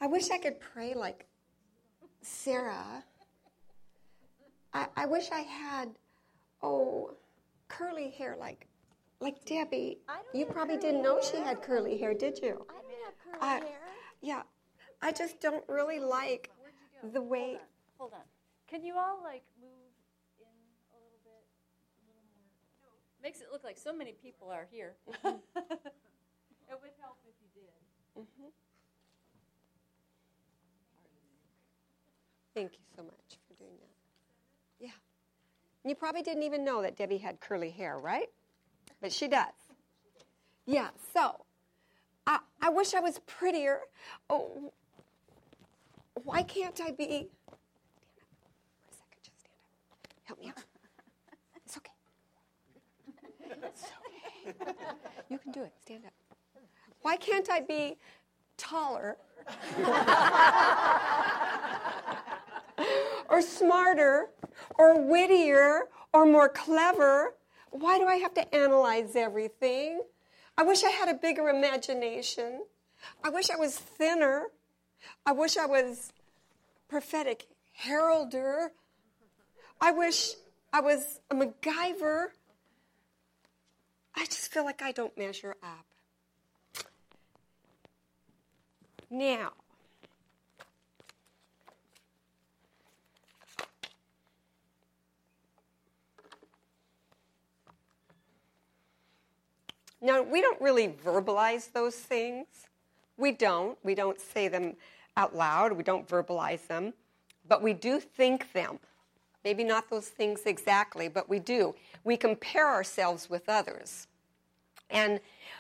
I wish I could pray like Sarah. I wish I had, curly hair like Debbie. You probably didn't know she had curly hair, did you? I don't have curly hair. Yeah. I just don't really like the way... Hold on. Can you all, move in a little bit? A little more? No. Makes it look like so many people are here. It would help if you did. Mm-hmm. Thank you so much for doing that. Yeah. And you probably didn't even know that Debbie had curly hair, right? But she does. Yeah, so I wish I was prettier. Oh, why can't I be... Stand up for a second. Just stand up. Help me out. It's okay. It's okay. You can do it. Stand up. Why can't I be taller? Or smarter, or wittier, or more clever? Why do I have to analyze everything? I wish I had a bigger imagination. I wish I was thinner. I wish I was prophetic heralder. I wish I was a MacGyver. I just feel like I don't measure up. Now, we don't really verbalize those things. We don't. We don't say them out loud. We don't verbalize them. But we do think them. Maybe not those things exactly, but we do. We compare ourselves with others. And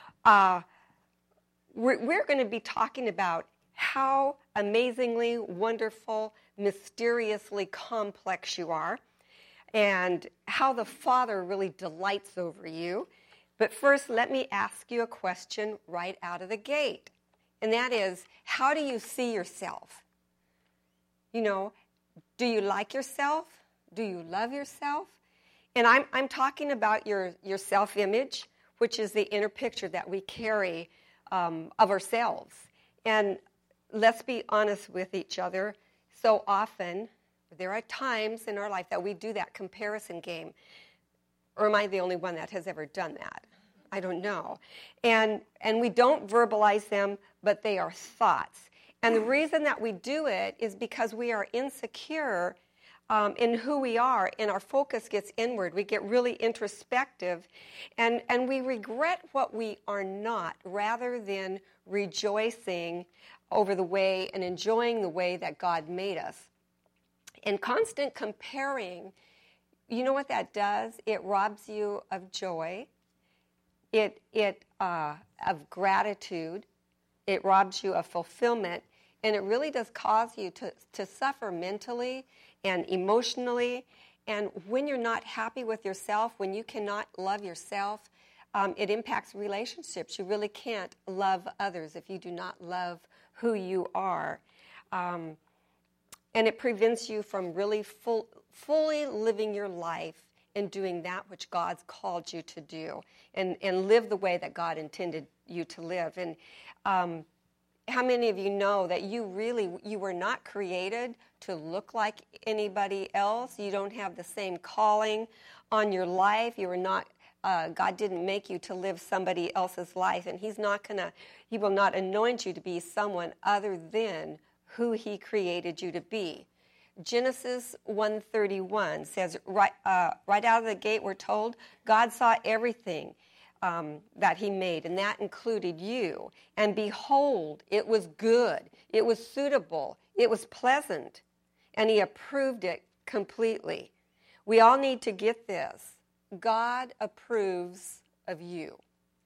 we're going to be talking about how amazingly, wonderful, mysteriously complex you are, and how the Father really delights over you. But first, let me ask you a question right out of the gate. And that is, how do you see yourself? You know, do you like yourself? Do you love yourself? And I'm talking about your self-image, which is the inner picture that we carry of ourselves. And let's be honest with each other. So often, there are times in our life that we do that comparison game. Or am I the only one that has ever done that? I don't know. And we don't verbalize them, but they are thoughts. And the reason that we do it is because we are insecure in who we are, and our focus gets inward. We get really introspective, and we regret what we are not rather than rejoicing over the way and enjoying the way that God made us. And constant comparing, you know what that does? It robs you of joy, of gratitude, it robs you of fulfillment, and it really does cause you to suffer mentally and emotionally. And when you're not happy with yourself, when you cannot love yourself, it impacts relationships. You really can't love others if you do not love who you are. And it prevents you from really fully living your life and doing that which God's called you to do, and live the way that God intended you to live. And how many of you know that you were not created to look like anybody else? You don't have the same calling on your life. You were not. God didn't make you to live somebody else's life, and He will not anoint you to be someone other than who He created you to be. Genesis 1:31 says, right out of the gate, we're told, God saw everything that He made, and that included you. And behold, it was good, it was suitable, it was pleasant, and He approved it completely. We all need to get this. God approves of you.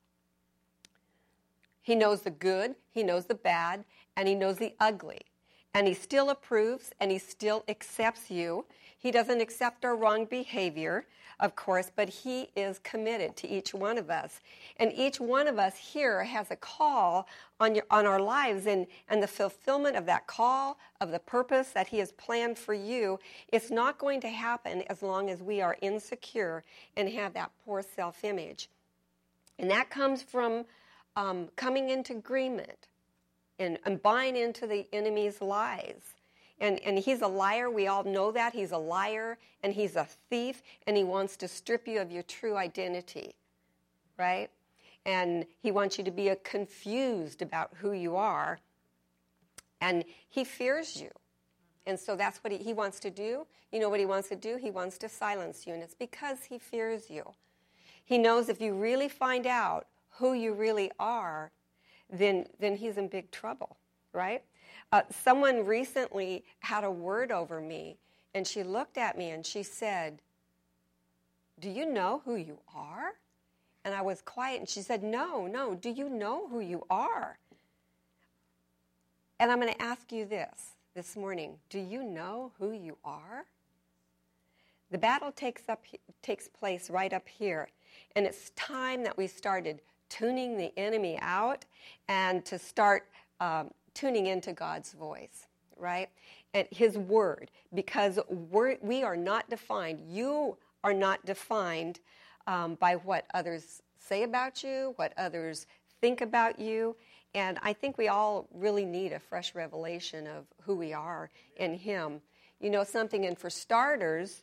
He knows the good, He knows the bad, and He knows the ugly. And He still approves, and He still accepts you. He doesn't accept our wrong behavior, of course, but He is committed to each one of us. And each one of us here has a call on our lives, and the fulfillment of that call, of the purpose that He has planned for you, it's not going to happen as long as we are insecure and have that poor self-image. And that comes from coming into agreement and buying into the enemy's lies. And he's a liar. We all know that. He's a liar, and he's a thief, and he wants to strip you of your true identity, right? And he wants you to be confused about who you are, and he fears you. And so that's what he wants to do. You know what he wants to do? He wants to silence you, and it's because he fears you. He knows if you really find out who you really are, then he's in big trouble, right? Someone recently had a word over me, and she looked at me and she said, "Do you know who you are?" And I was quiet, and she said, No, do you know who you are? And I'm going to ask you this morning. Do you know who you are? The battle takes place right up here, and it's time that we started tuning the enemy out and to start tuning into God's voice, right? And his word, because we are not defined. You are not defined by what others say about you, what others think about you. And I think we all really need a fresh revelation of who we are in him. You know something, and for starters,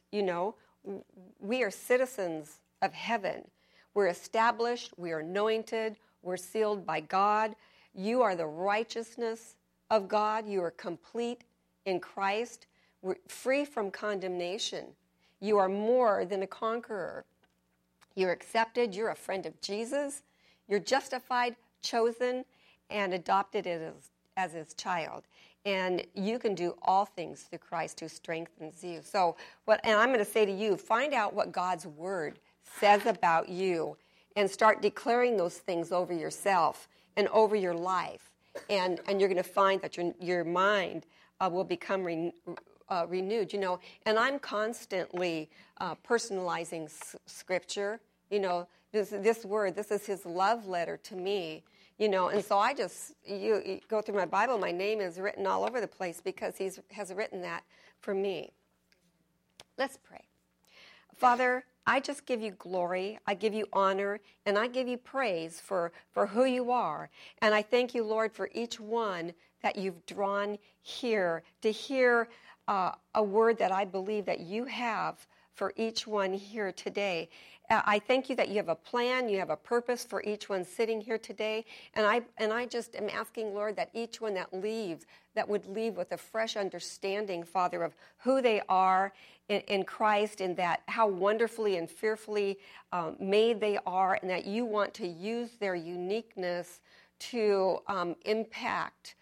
we are citizens of heaven. We're established, we are anointed, we're sealed by God. You are the righteousness of God. You are complete in Christ. We're free from condemnation. You are more than a conqueror. You're accepted. You're a friend of Jesus. You're justified, chosen, and adopted as his child. And you can do all things through Christ who strengthens you. And I'm going to say to you, find out what God's word says about you and start declaring those things over yourself and over your life. And you're going to find that your mind will become renewed. And I'm constantly personalizing Scripture. This word, this is his love letter to me. And so you go through my Bible, my name is written all over the place because he has written that for me. Let's pray. Father, I just give you glory, I give you honor, and I give you praise for who you are. And I thank you, Lord, for each one that you've drawn here to hear a word that I believe that you have for each one here today. I thank you that you have a plan, you have a purpose for each one sitting here today. And I just am asking, Lord, that each one that leaves, that would leave with a fresh understanding, Father, of who they are in Christ, and that how wonderfully and fearfully made they are, and that you want to use their uniqueness to impact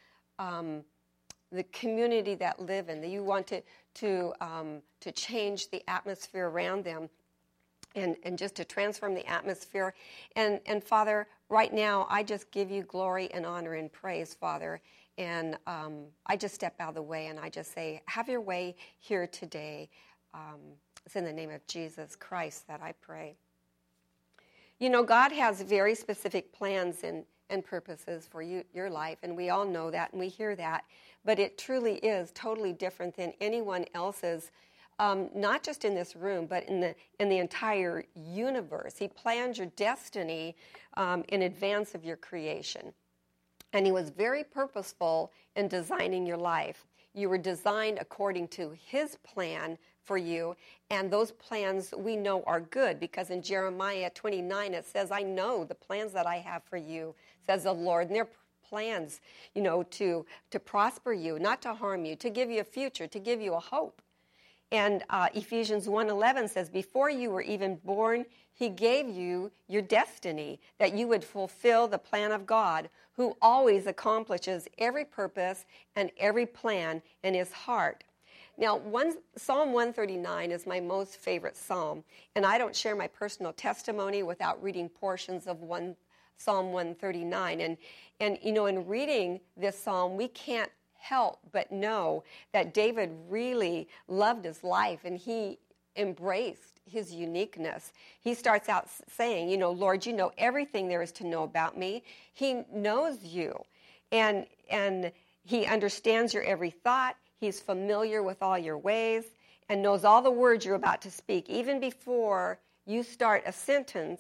the community that live in. That you want to change the atmosphere around them. And just to transform the atmosphere. And Father, right now, I just give you glory and honor and praise, Father. And I just step out of the way and I just say, have your way here today. It's in the name of Jesus Christ that I pray. God has very specific plans and purposes for your life, and we all know that and we hear that. But it truly is totally different than anyone else's. Not just in this room, but in the entire universe. He planned your destiny in advance of your creation. And he was very purposeful in designing your life. You were designed according to his plan for you, and those plans we know are good, because in Jeremiah 29 it says, I know the plans that I have for you, says the Lord, and they're plans, to prosper you, not to harm you, to give you a future, to give you a hope. And Ephesians 1:11 says, before you were even born, he gave you your destiny, that you would fulfill the plan of God, who always accomplishes every purpose and every plan in his heart. Now, Psalm 139 is my most favorite psalm, and I don't share my personal testimony without reading portions of Psalm 139. And in reading this psalm, we can't help but know that David really loved his life and he embraced his uniqueness. He starts out saying, Lord, you know everything there is to know about me. He knows you, and he understands your every thought. He's familiar with all your ways and knows all the words you're about to speak, even before you start a sentence.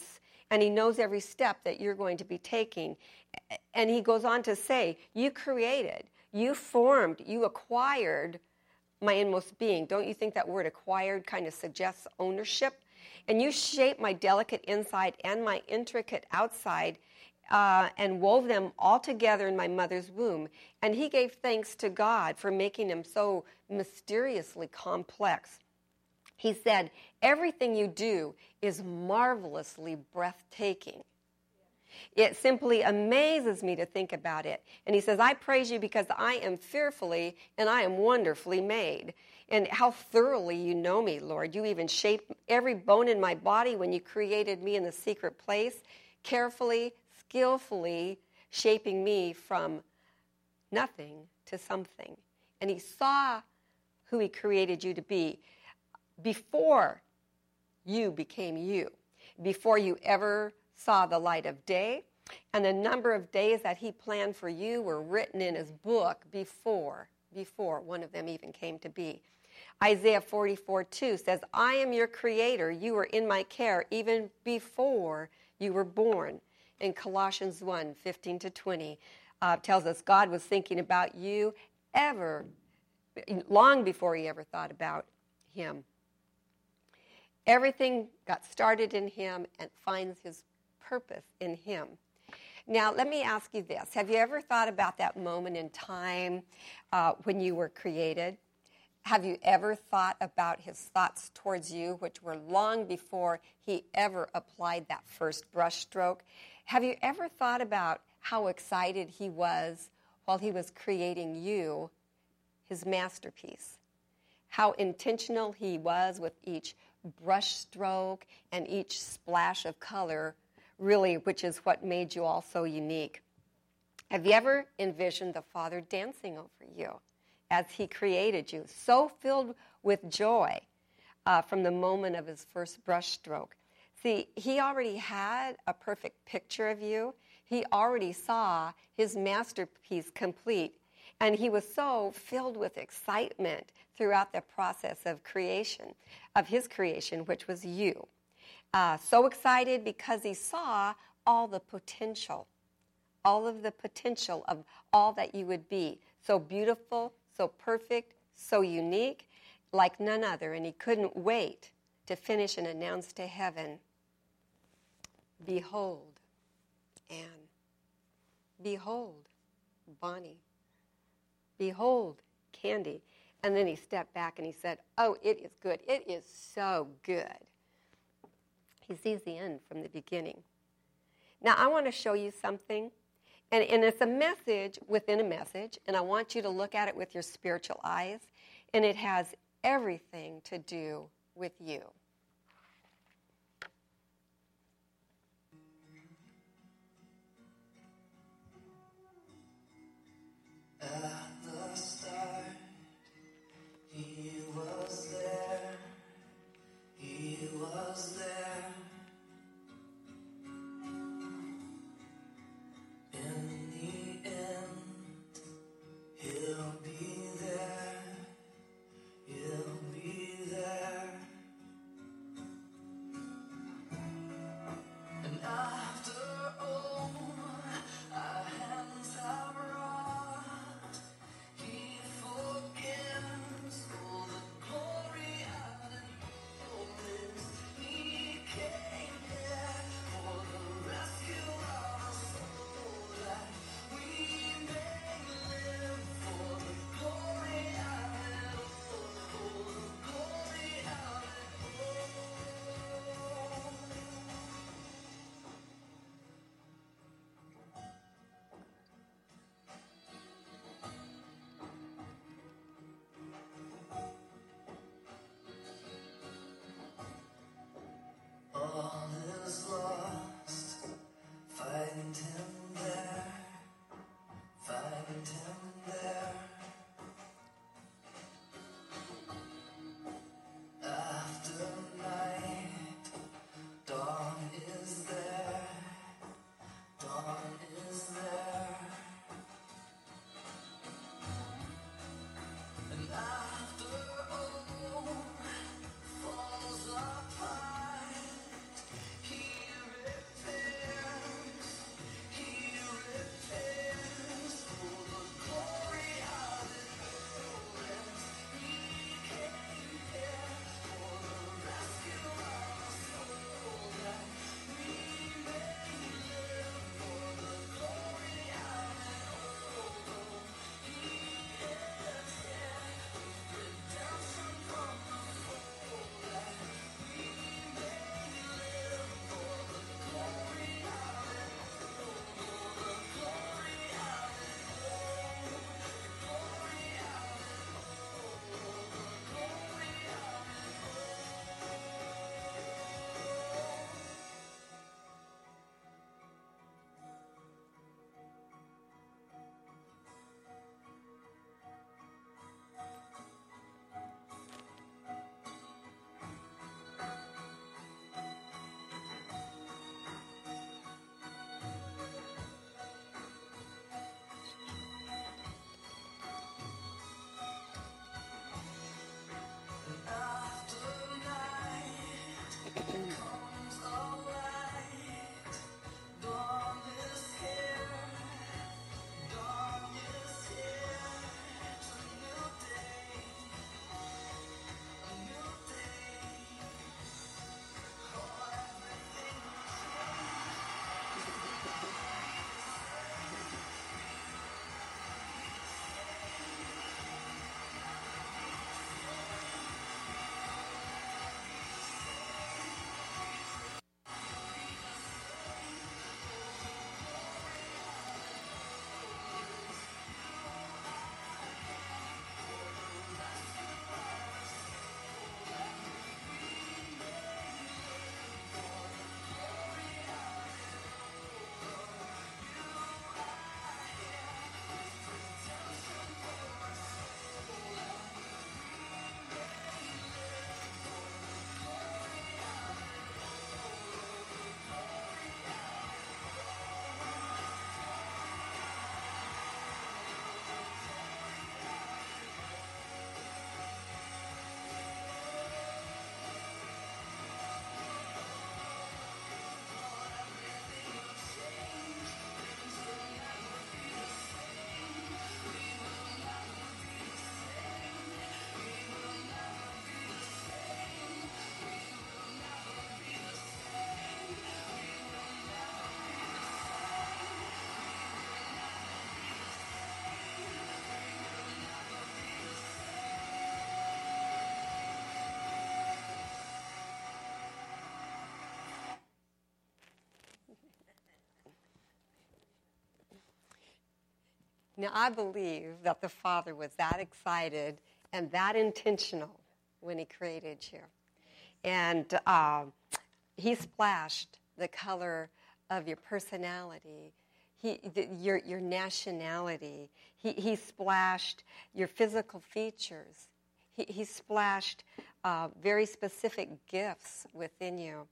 and he knows every step that you're going to be taking. And he goes on to say, you created, you formed, you acquired my inmost being. Don't you think that word acquired kind of suggests ownership? And you shaped my delicate inside and my intricate outside, and wove them all together in my mother's womb. And he gave thanks to God for making him so mysteriously complex. He said, everything you do is marvelously breathtaking. It simply amazes me to think about it. And he says, I praise you because I am fearfully and I am wonderfully made. And how thoroughly you know me, Lord. You even shaped every bone in my body when you created me in the secret place, carefully, skillfully shaping me from nothing to something. And he saw who he created you to be before you became you, before you ever saw the light of day. And the number of days that he planned for you were written in his book before one of them even came to be. Isaiah 44:2 says, I am your creator. You were in my care even before you were born. And Colossians 1:15-20 tells us God was thinking about you long before he ever thought about him. Everything got started in him and finds his purpose in him. Now, let me ask you this. Have you ever thought about that moment in time when you were created? Have you ever thought about his thoughts towards you, which were long before he ever applied that first brush stroke? Have you ever thought about how excited he was while he was creating you, his masterpiece? How intentional he was with each brush stroke and each splash of color, really, which is what made you all so unique. Have you ever envisioned the Father dancing over you as he created you, so filled with joy from the moment of his first brush stroke? See, he already had a perfect picture of you. He already saw his masterpiece complete, and he was so filled with excitement throughout the process of creation, of his creation, which was you. So excited because he saw all the potential, all of the potential of all that you would be. So beautiful, so perfect, so unique, like none other. And he couldn't wait to finish and announce to heaven, behold, Anne. Behold, Bonnie. Behold, Candy. And then he stepped back and he said, oh, it is good. It is so good. He sees the end from the beginning. Now, I want to show you something. And it's a message within a message. And I want you to look at it with your spiritual eyes. And it has everything to do with you. At the start, he was there. He was there. In the end, he'll be there. He'll be there. Now, I believe that the Father was that excited and that intentional when he created you. And he splashed the color of your personality, your nationality. He splashed your physical features. He splashed very specific gifts within you.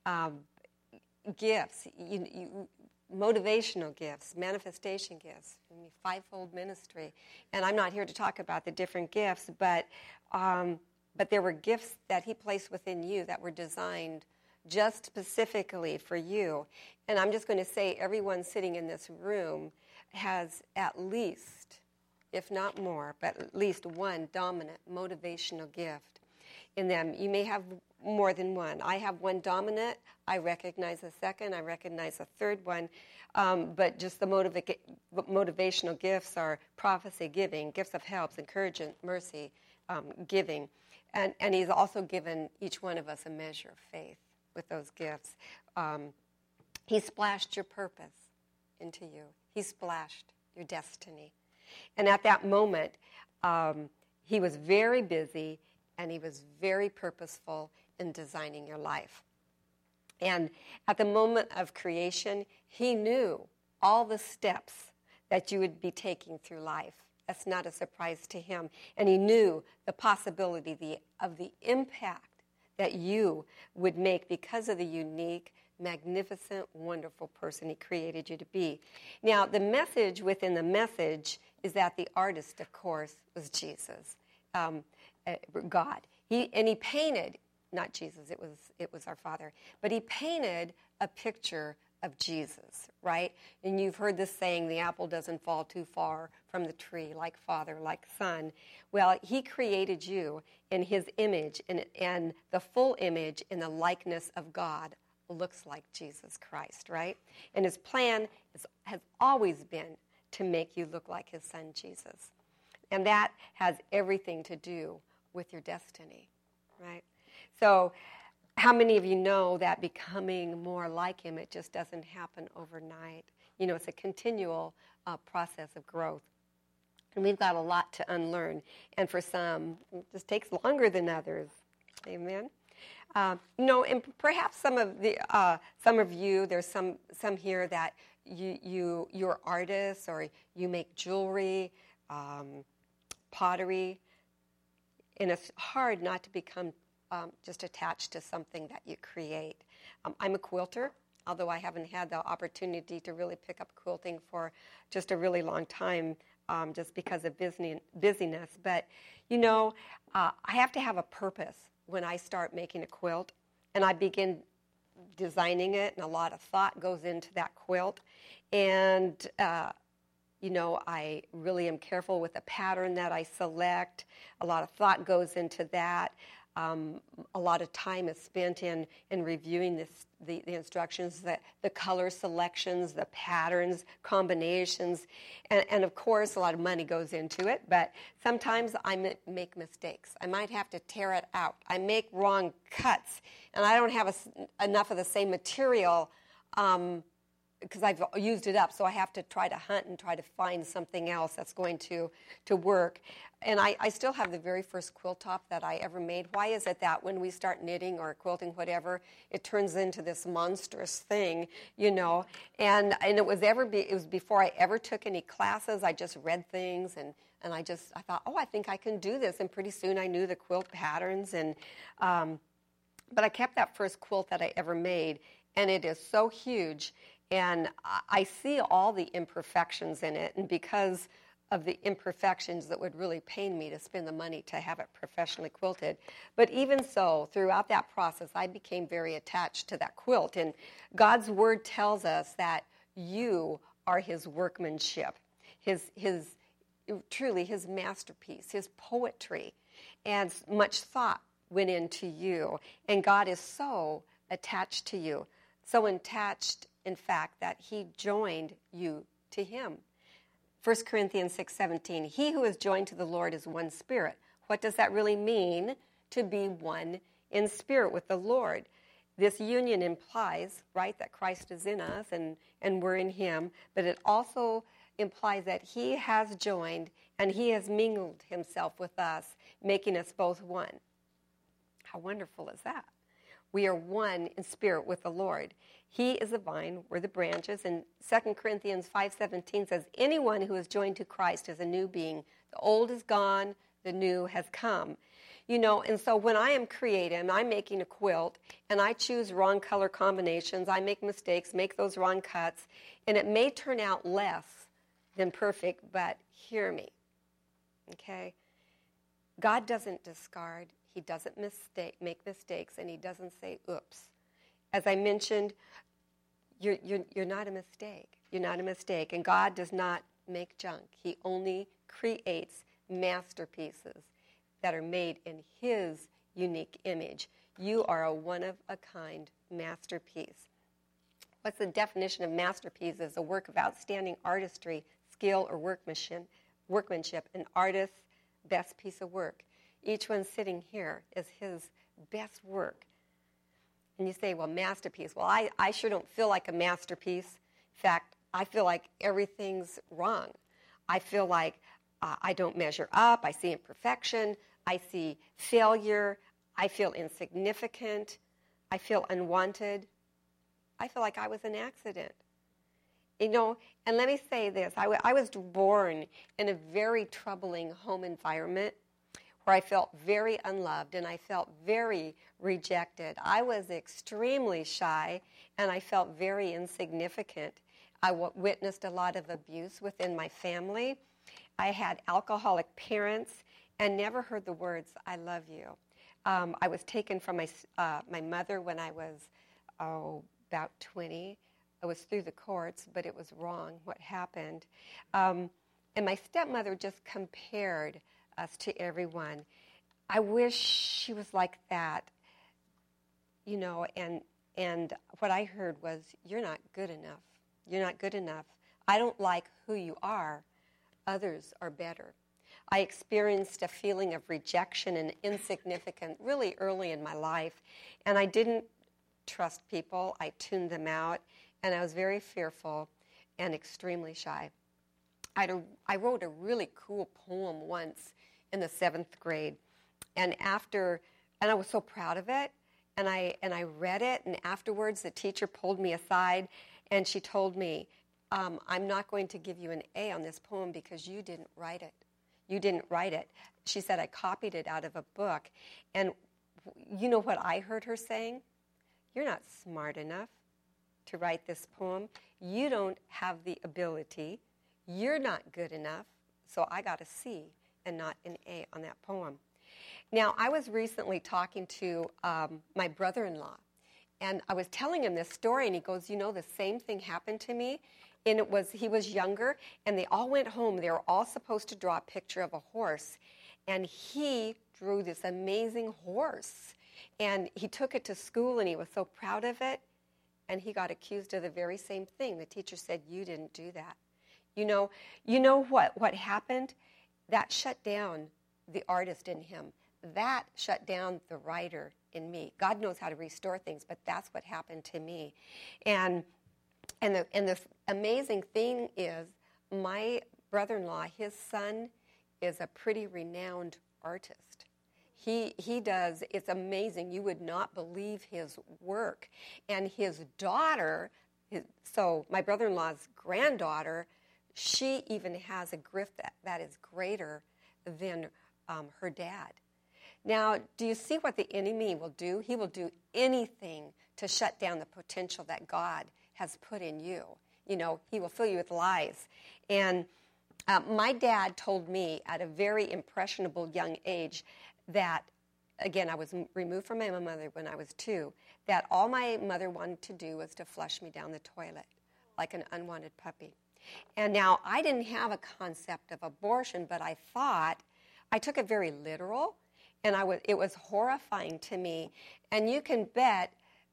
Gifts, motivational gifts, manifestation gifts, fivefold ministry. And I'm not here to talk about the different gifts, but there were gifts that he placed within you that were designed just specifically for you. And I'm just going to say everyone sitting in this room has at least, if not more, but at least one dominant motivational gift in them. You may have more than one. I have one dominant. I recognize a second. I recognize a third one. But just the motivational gifts are prophecy, giving, gifts of helps, encouragement, mercy, giving. And he's also given each one of us a measure of faith with those gifts. He splashed your purpose into you. He splashed your destiny. And at that moment, he was very busy and he was very purposeful in designing your life. And at the moment of creation, he knew all the steps that you would be taking through life. That's not a surprise to him. And he knew the possibility of the impact that you would make because of the unique, magnificent, wonderful person he created you to be. Now, the message within the message is that the artist, of course, was Jesus, God. He painted, not Jesus, it was our Father, but he painted a picture of Jesus, right? And you've heard this saying, the apple doesn't fall too far from the tree, like Father, like Son. Well, he created you in his image, and the full image in the likeness of God looks like Jesus Christ, right? And his plan has always been to make you look like his Son, Jesus. And that has everything to do with your destiny, right? So how many of you know that becoming more like him, it just doesn't happen overnight? You know, it's a continual process of growth. And we've got a lot to unlearn. And for some, it just takes longer than others. Amen? And perhaps some of you, there's some here that you're artists or you make jewelry, pottery, and it's hard not to become just attached to something that you create. I'm a quilter, although I haven't had the opportunity to really pick up quilting for just a really long time, just because of busyness. But, I have to have a purpose when I start making a quilt, and I begin designing it, and a lot of thought goes into that quilt. And, I really am careful with the pattern that I select. A lot of thought goes into that. A lot of time is spent in reviewing the instructions, the color selections, the patterns, combinations, and of course a lot of money goes into it, but sometimes I make mistakes. I might have to tear it out. I make wrong cuts, and I don't have enough of the same material because I've used it up, so I have to try to hunt and try to find something else that's going to work. And I still have the very first quilt top that I ever made. Why is it that when we start knitting or quilting, whatever, it turns into this monstrous thing, And it was before I ever took any classes. I just read things and I thought, I think I can do this. And pretty soon I knew the quilt patterns. But I kept that first quilt that I ever made, and it is so huge. And I see all the imperfections in it, and because of the imperfections, that would really pain me to spend the money to have it professionally quilted. But even so, throughout that process, I became very attached to that quilt. And God's Word tells us that you are his workmanship, truly his masterpiece, his poetry, and much thought went into you. And God is so attached to you, so attached, in fact, that he joined you to him. 1 Corinthians 6:17, he who is joined to the Lord is one spirit. What does that really mean, to be one in spirit with the Lord? This union implies, right, that Christ is in us and we're in him, but it also implies that he has joined and he has mingled himself with us, making us both one. How wonderful is that? We are one in spirit with the Lord. He is the vine, we're the branches. And 2 Corinthians 5:17 says, anyone who is joined to Christ is a new being. The old is gone, the new has come. You know, and so when I am creative and I'm making a quilt and I choose wrong color combinations, I make mistakes, make those wrong cuts, and it may turn out less than perfect, but hear me, okay? God doesn't discard, he doesn't make mistakes, and he doesn't say, oops. As I mentioned, you're not a mistake. You're not a mistake, and God does not make junk. He only creates masterpieces that are made in his unique image. You are a one-of-a-kind masterpiece. What's the definition of masterpiece? Is a work of outstanding artistry, skill, or workmanship, an artist's best piece of work. Each one sitting here is his best work. And you say, well, masterpiece. Well, I sure don't feel like a masterpiece. In fact, I feel like everything's wrong. I feel like I don't measure up. I see imperfection. I see failure. I feel insignificant. I feel unwanted. I feel like I was an accident. You know, and let me say this. I was born in a very troubling home environment where I felt very unloved and I felt very rejected. I was extremely shy and I felt very insignificant. I witnessed a lot of abuse within my family. I had alcoholic parents and never heard the words, I love you. I was taken from my mother when I was, about 20. It was through the courts, but it was wrong what happened. And my stepmother just compared us to everyone. I wish she was like that, you know, and what I heard was, you're not good enough. You're not good enough. I don't like who you are. Others are better. I experienced a feeling of rejection and insignificance really early in my life, and I didn't trust people. I tuned them out, and I was very fearful and extremely shy. I wrote a really cool poem once in the 7th grade, and I was so proud of it, and I read it, and afterwards the teacher pulled me aside, and she told me, I'm not going to give you an A on this poem because you didn't write it. You didn't write it. She said I copied it out of a book, and you know what I heard her saying? You're not smart enough to write this poem. You don't have the ability. You're not good enough, so I got a C and not an A on that poem. Now, I was recently talking to my brother-in-law, and I was telling him this story, and he goes, you know, the same thing happened to me, and he was younger, and they all went home. They were all supposed to draw a picture of a horse, and he drew this amazing horse, and he took it to school, and he was so proud of it, and he got accused of the very same thing. The teacher said, you didn't do that. You know what happened? That shut down the artist in him. That shut down the writer in me. God knows how to restore things, but that's what happened to me. And the amazing thing is, my brother-in-law, his son, is a pretty renowned artist. He does, it's amazing. You would not believe his work. And his daughter, so my brother-in-law's granddaughter, she even has a gift that is greater than her dad. Now, do you see what the enemy will do? He will do anything to shut down the potential that God has put in you. You know, he will fill you with lies. And my dad told me at a very impressionable young age that, again, I was removed from my mother when I was 2, that all my mother wanted to do was to flush me down the toilet like an unwanted puppy. And now, I didn't have a concept of abortion, but I took it very literal, and it was horrifying to me. And you can bet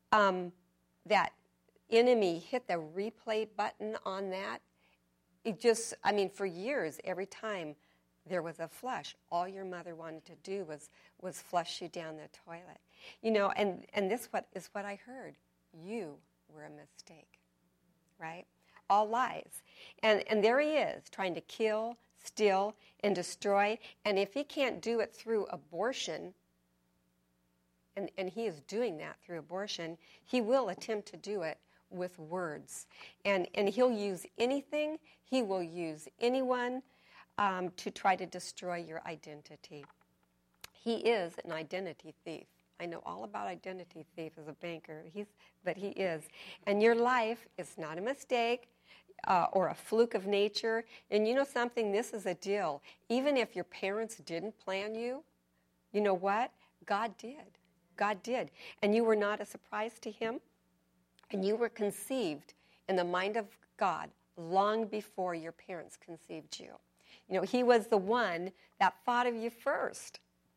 that enemy hit the replay button on that. It just, for years, every time there was a flush, all your mother wanted to do was flush you down the toilet. You know, and this is what I heard. You were a mistake, right? all lies. And there he is, trying to kill, steal, and destroy. And if he can't do it through abortion, and he is doing that through abortion, he will attempt to do it with words. And he'll use anything, he will use anyone to try to destroy your identity. He is an identity thief. I know all about identity thief as a banker, but he is. And your life is not a mistake or a fluke of nature. And you know something? This is a deal. Even if your parents didn't plan you, you know what? God did. God did. And you were not a surprise to him. And you were conceived in the mind of God long before your parents conceived you. You know, he was the one that thought of you first.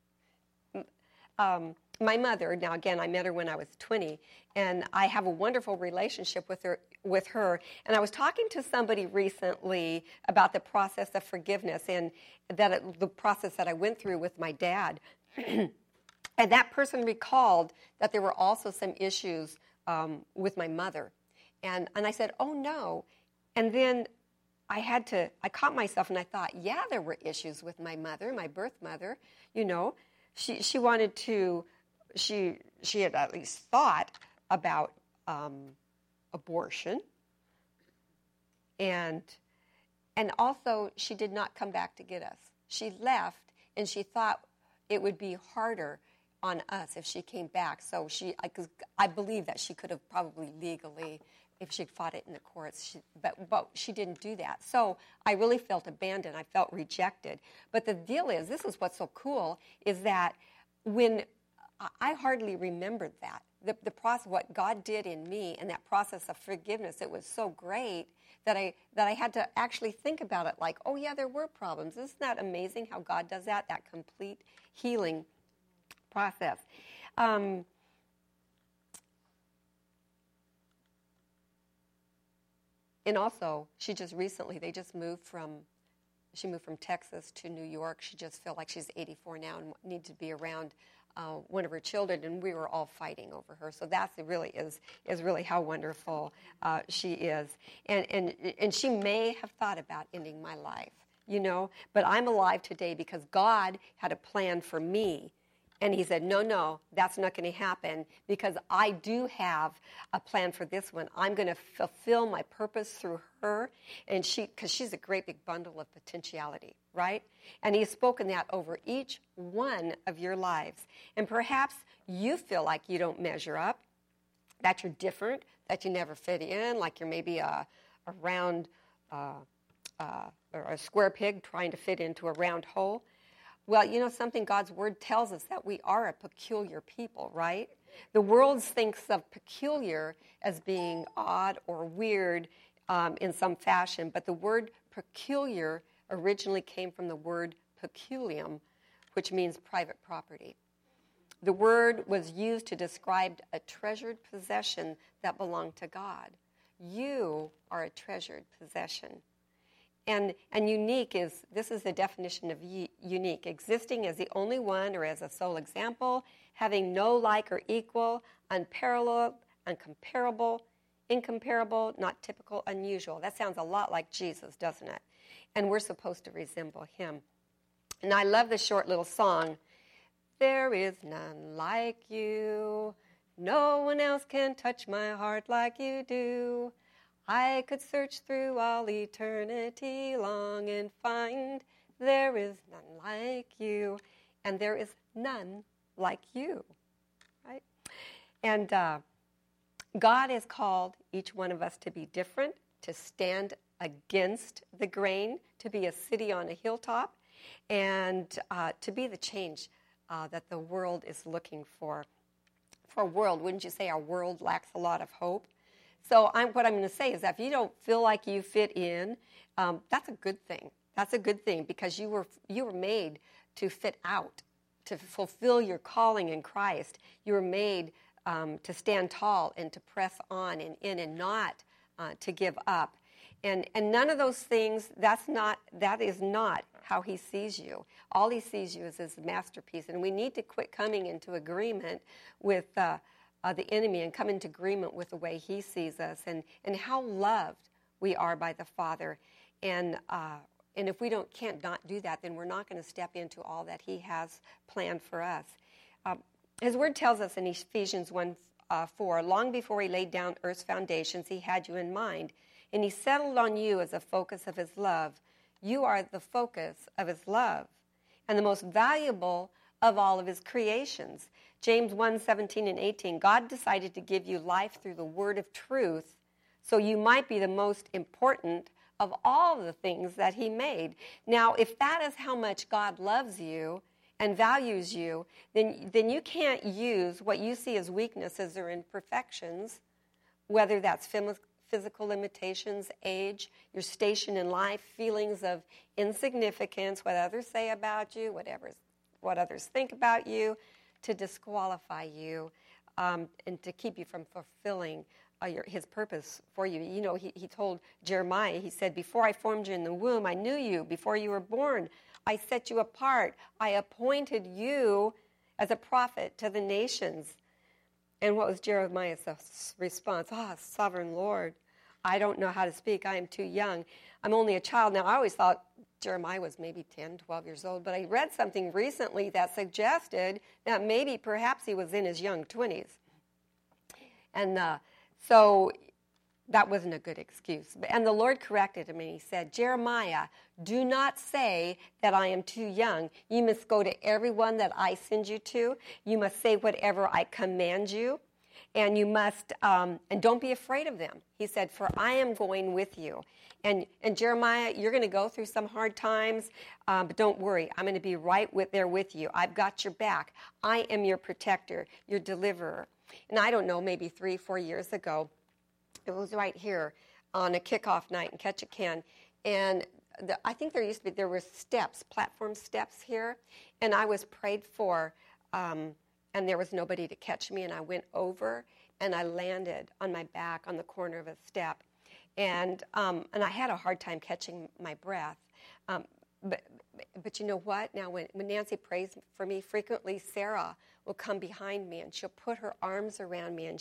My mother, now again, I met her when I was 20, and I have a wonderful relationship with her. And I was talking to somebody recently about the process of forgiveness and the process that I went through with my dad. And that person recalled that there were also some issues with my mother. And I said, oh, no. And then I caught myself and I thought, yeah, there were issues with my mother, my birth mother. You know, she wanted to, she had at least thought about abortion. And also, she did not come back to get us. She left, and she thought it would be harder on us if she came back. So I believe that she could have probably legally, if she'd fought it in the courts, but she didn't do that. So I really felt abandoned. I felt rejected. But the deal is, this is what's so cool, is that when I hardly remembered that, the process, what God did in me, and that process of forgiveness, it was so great that I had to actually think about it like, oh yeah, there were problems. Isn't that amazing how God does that complete healing process? And also, she moved from Texas to New York. She just felt like she's 84 now and needed to be around one of her children, and we were all fighting over her. So that's really how wonderful she is. And she may have thought about ending my life, you know, but I'm alive today because God had a plan for me. And he said, no, that's not going to happen because I do have a plan for this one. I'm going to fulfill my purpose through her, and because she's a great big bundle of potentiality, right? And he's spoken that over each one of your lives. And perhaps you feel like you don't measure up, that you're different, that you never fit in, like you're maybe a round or a square peg trying to fit into a round hole. Well, you know something? God's word tells us that we are a peculiar people, right? The world thinks of peculiar as being odd or weird in some fashion, but the word peculiar originally came from the word peculium, which means private property. The word was used to describe a treasured possession that belonged to God. You are a treasured possession. And unique this is the definition of unique, existing as the only one or as a sole example, having no like or equal, unparalleled, uncomparable, incomparable, not typical, unusual. That sounds a lot like Jesus, doesn't it? And we're supposed to resemble him. And I love the short little song, there is none like you, no one else can touch my heart like you do. I could search through all eternity long and find there is none like you. And there is none like you, right? And God has called each one of us to be different, to stand against the grain, to be a city on a hilltop, and to be the change that the world is looking for. For a world, wouldn't you say our world lacks a lot of hope? So what I'm going to say is that if you don't feel like you fit in, that's a good thing. That's a good thing because you were made to fit out, to fulfill your calling in Christ. You were made to stand tall and to press on and in and not to give up. And none of those things, that is not how he sees you. All he sees you is his masterpiece. And we need to quit coming into agreement with the enemy and come into agreement with the way he sees us and how loved we are by the Father. And if we can't not do that, then we're not going to step into all that he has planned for us. His word tells us in Ephesians 1:4, long before he laid down earth's foundations, he had you in mind, and he settled on you as a focus of his love. You are the focus of his love and the most valuable of all of his creations. James 1:17 and 18, God decided to give you life through the word of truth so you might be the most important of all the things that he made. Now, if that is how much God loves you and values you, then you can't use what you see as weaknesses or imperfections, whether that's physical limitations, age, your station in life, feelings of insignificance, what others say about you, what others think about you, to disqualify you and to keep you from fulfilling his purpose for you. You know, he told Jeremiah, he said, before I formed you in the womb, I knew you. Before you were born, I set you apart. I appointed you as a prophet to the nations. And what was Jeremiah's response? Sovereign Lord, I don't know how to speak. I am too young. I'm only a child. Now, I always thought Jeremiah was maybe 10, 12 years old, but I read something recently that suggested that maybe perhaps he was in his young 20s. And so that wasn't a good excuse. And the Lord corrected him and he said, Jeremiah, do not say that I am too young. You must go to everyone that I send you to. You must say whatever I command you. And you must, and don't be afraid of them. He said, for I am going with you. And Jeremiah, you're going to go through some hard times, but don't worry. I'm going to be right there with you. I've got your back. I am your protector, your deliverer. And I don't know, maybe 3-4 years ago, it was right here on a kickoff night in Ketchikan. And I think there were steps, platform steps here. And I was prayed for, and there was nobody to catch me. And I went over, and I landed on my back on the corner of a step. And I had a hard time catching my breath. But you know what? Now, when Nancy prays for me, frequently Sarah will come behind me and she'll put her arms around me and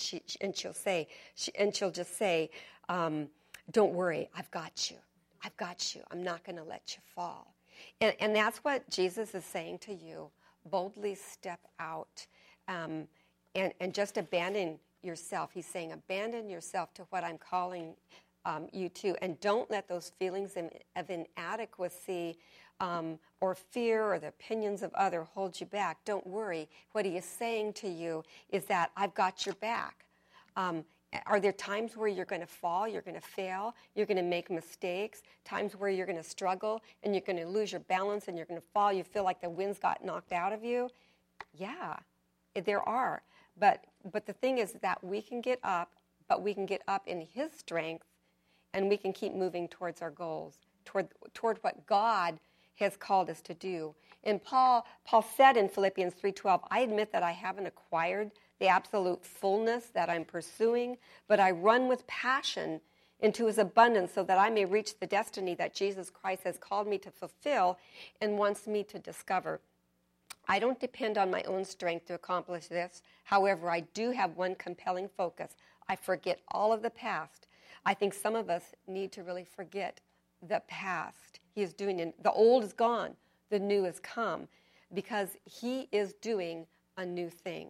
she'll just say, "Don't worry, I've got you. I've got you. I'm not going to let you fall." And that's what Jesus is saying to you. Boldly step out and just abandon yourself. He's saying, abandon yourself to what I'm calling you to, and don't let those feelings of inadequacy or fear or the opinions of others hold you back. Don't worry. What he is saying to you is that I've got your back. Are there times where you're going to fall, you're going to fail, you're going to make mistakes, times where you're going to struggle and you're going to lose your balance and you're going to fall, you feel like the wind's got knocked out of you? Yeah, there are. But the thing is that we can get up, but we can get up in his strength, and we can keep moving towards our goals, toward what God has called us to do. And Paul said in Philippians 3:12, I admit that I haven't acquired the absolute fullness that I'm pursuing, but I run with passion into his abundance so that I may reach the destiny that Jesus Christ has called me to fulfill and wants me to discover. I don't depend on my own strength to accomplish this. However, I do have one compelling focus. I forget all of the past. I think some of us need to really forget the past. He is doing, the old is gone, the new has come, because he is doing a new thing.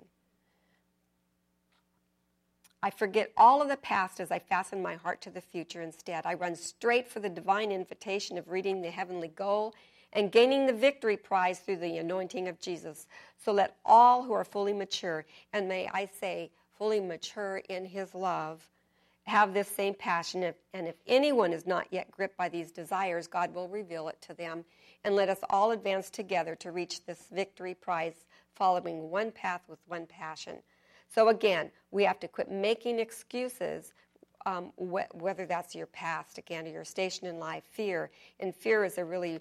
I forget all of the past as I fasten my heart to the future instead. I run straight for the divine invitation of reading the heavenly goal and gaining the victory prize through the anointing of Jesus. So let all who are fully mature, and may I say fully mature in his love, have this same passion. And if anyone is not yet gripped by these desires, God will reveal it to them. And let us all advance together to reach this victory prize, following one path with one passion. So again, we have to quit making excuses, whether that's your past, again, or your station in life, fear. And fear is a really,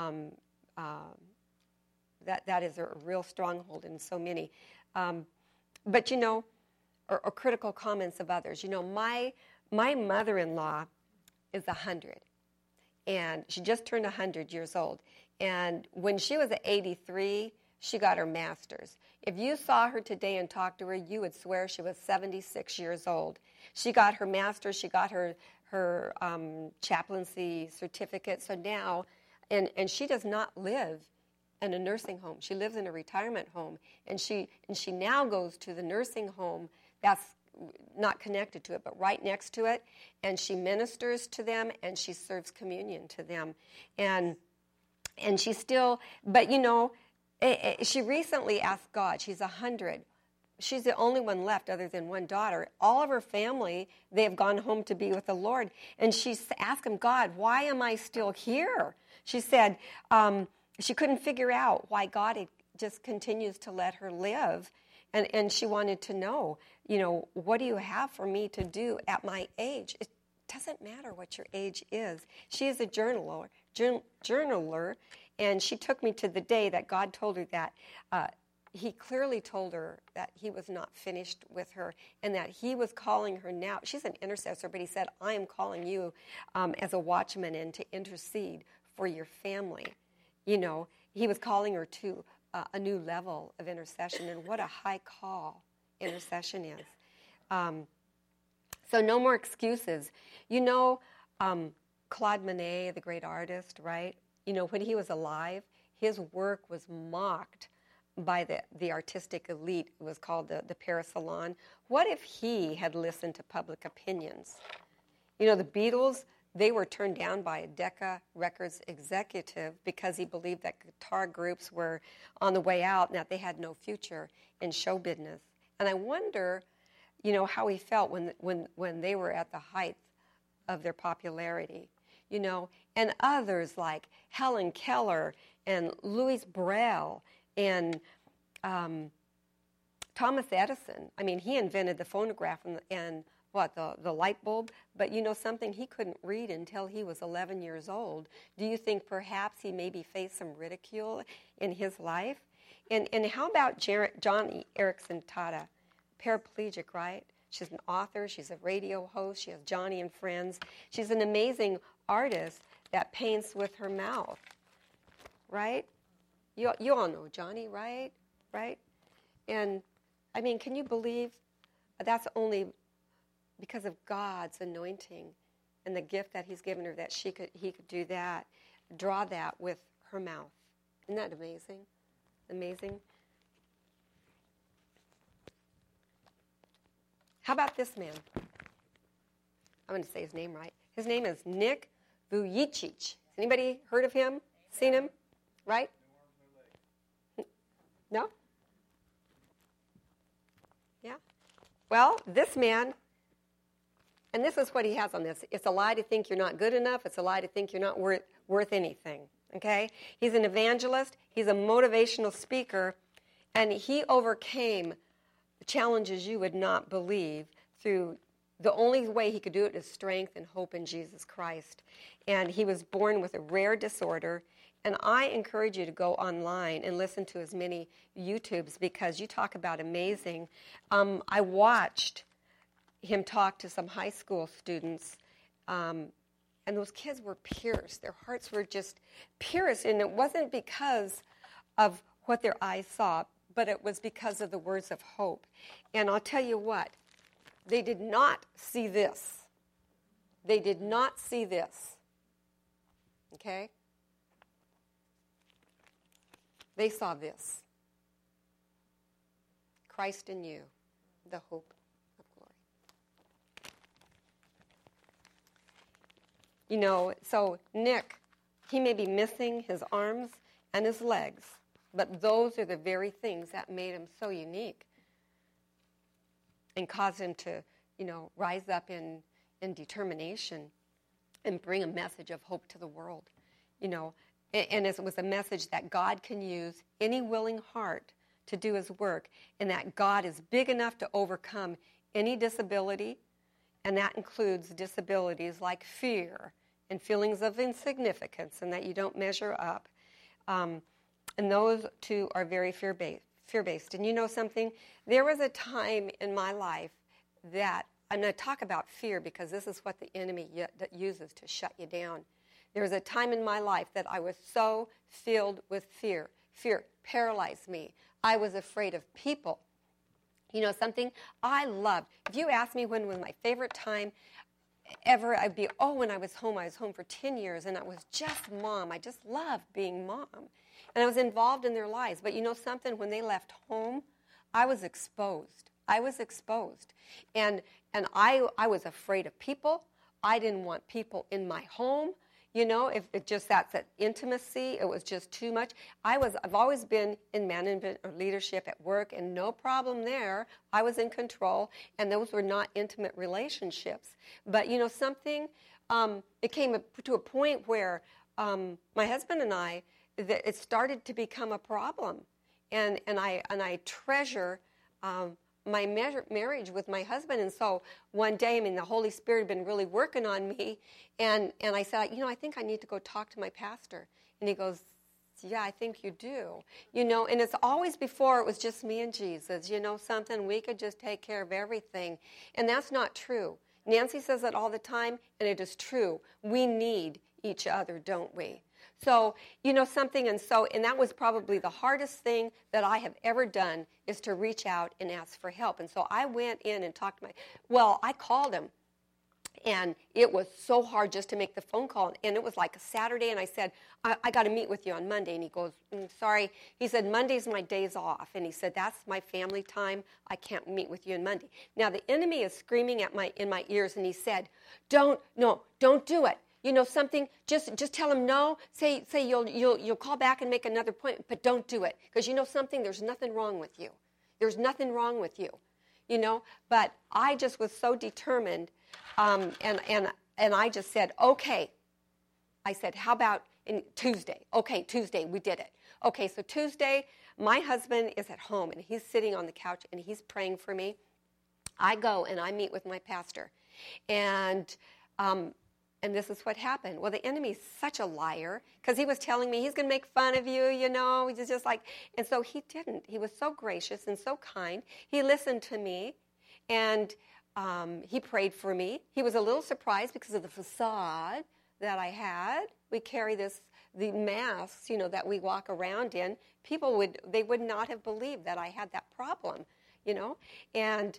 that is a real stronghold in so many. But you know, or critical comments of others. You know, my mother-in-law is 100, and she just turned 100 years old. And when she was at 83, she got her master's. If you saw her today and talked to her, you would swear she was 76 years old. She got her master's. She got her her chaplaincy certificate. So now, and she does not live in a nursing home. She lives in a retirement home, and she now goes to the nursing home that's not connected to it, but right next to it, and she ministers to them, and she serves communion to them, and she still, but she recently asked God. She's 100. She's the only one left other than one daughter. All of her family, they have gone home to be with the Lord, and she's asked him, God, why am I still here? She said she couldn't figure out why God just continues to let her live. And she wanted to know, what do you have for me to do at my age? It doesn't matter what your age is. She is a journaler, and she took me to the day that God told her that he clearly told her that he was not finished with her and that he was calling her now. She's an intercessor, but he said, I am calling you as a watchman and to intercede for your family. He was calling her to a new level of intercession, and what a high call intercession is. So no more excuses. Claude Monet, the great artist, right? When he was alive, his work was mocked by the artistic elite. It was called the Paris Salon. What if he had listened to public opinions? The Beatles, they were turned down by a Decca Records executive because he believed that guitar groups were on the way out and that they had no future in show business. And I wonder, how he felt when they were at the height of their popularity. And others like Helen Keller and Louis Braille and Thomas Edison. I mean, he invented the phonograph and the light bulb, but something, he couldn't read until he was 11 years old. Do you think perhaps he maybe faced some ridicule in his life? And how about Johnny Erickson Tata, paraplegic, right? She's an author, she's a radio host, she has Johnny and Friends. She's an amazing artist that paints with her mouth, right? You all know Johnny, right? Right? And, I mean, can you believe that's only because of God's anointing and the gift that he's given her that he could do that, draw that with her mouth. Isn't that amazing? Amazing. How about this man? I'm going to say his name right. His name is Nick Vujicic. Anybody heard of him? Seen him? Right? No? Yeah? Well, this man, and this is what he has on this. It's a lie to think you're not good enough. It's a lie to think you're not worth anything. Okay? He's an evangelist. He's a motivational speaker. And he overcame challenges you would not believe through the only way he could do it is strength and hope in Jesus Christ. And he was born with a rare disorder. And I encourage you to go online and listen to as many YouTubes because you talk about amazing. I watched him talk to some high school students, and those kids were pierced. Their hearts were just pierced, and it wasn't because of what their eyes saw, but it was because of the words of hope. And I'll tell you what, they did not see this. They did not see this. Okay? They saw this. Christ in you, the hope of glory. So Nick, he may be missing his arms and his legs, but those are the very things that made him so unique and caused him to, rise up in determination and bring a message of hope to the world, And it was a message that God can use any willing heart to do his work, and that God is big enough to overcome any disability, and that includes disabilities like fear and feelings of insignificance and that you don't measure up. And those two are very fear-based. And you know something? There was a time in my life that, I'm going to talk about fear because this is what the enemy uses to shut you down. There was a time in my life that I was so filled with fear. Fear paralyzed me. I was afraid of people. You know something? I loved, if you ask me when was my favorite time, ever, when I was home for 10 years, and I was just mom. I just loved being mom. And I was involved in their lives. But you know something? When they left home, I was exposed. And I was afraid of people. I didn't want people in my home. You know, if it just that intimacy, it was just too much. I've always been in management or leadership at work, and no problem there. I was in control, and those were not intimate relationships. But you know something, it came to a point where my husband and I, it started to become a problem, and I treasure my marriage with my husband. And so one day, the Holy Spirit had been really working on me, and I said, I think I need to go talk to my pastor. And he goes, yeah, I think you do. And it's always before it was just me and Jesus. You know something? We could just take care of everything. And that's not true. Nancy says it all the time, and it is true. We need each other, don't we? So, something, and that was probably the hardest thing that I have ever done, is to reach out and ask for help. And so I went in and talked to I called him, and it was so hard just to make the phone call. And it was like a Saturday, and I said, I got to meet with you on Monday. And he goes, sorry. He said, Monday's my days off. And he said, that's my family time. I can't meet with you on Monday. Now, the enemy is screaming in my ears, and he said, don't do it. Something, just tell him no. Say you'll call back and make another appointment, but don't do it. Because something, there's nothing wrong with you. There's nothing wrong with you, But I just was so determined, and I just said, okay. I said, how about Tuesday? Okay, Tuesday, we did it. Okay, so Tuesday, my husband is at home, and he's sitting on the couch, and he's praying for me. I go, and I meet with my pastor. And this is what happened. Well, the enemy's such a liar, because he was telling me he's going to make fun of you, He's just like, and so he didn't. He was so gracious and so kind. He listened to me, and he prayed for me. He was a little surprised because of the facade that I had. We carry the masks, that we walk around in. People would not have believed that I had that problem, And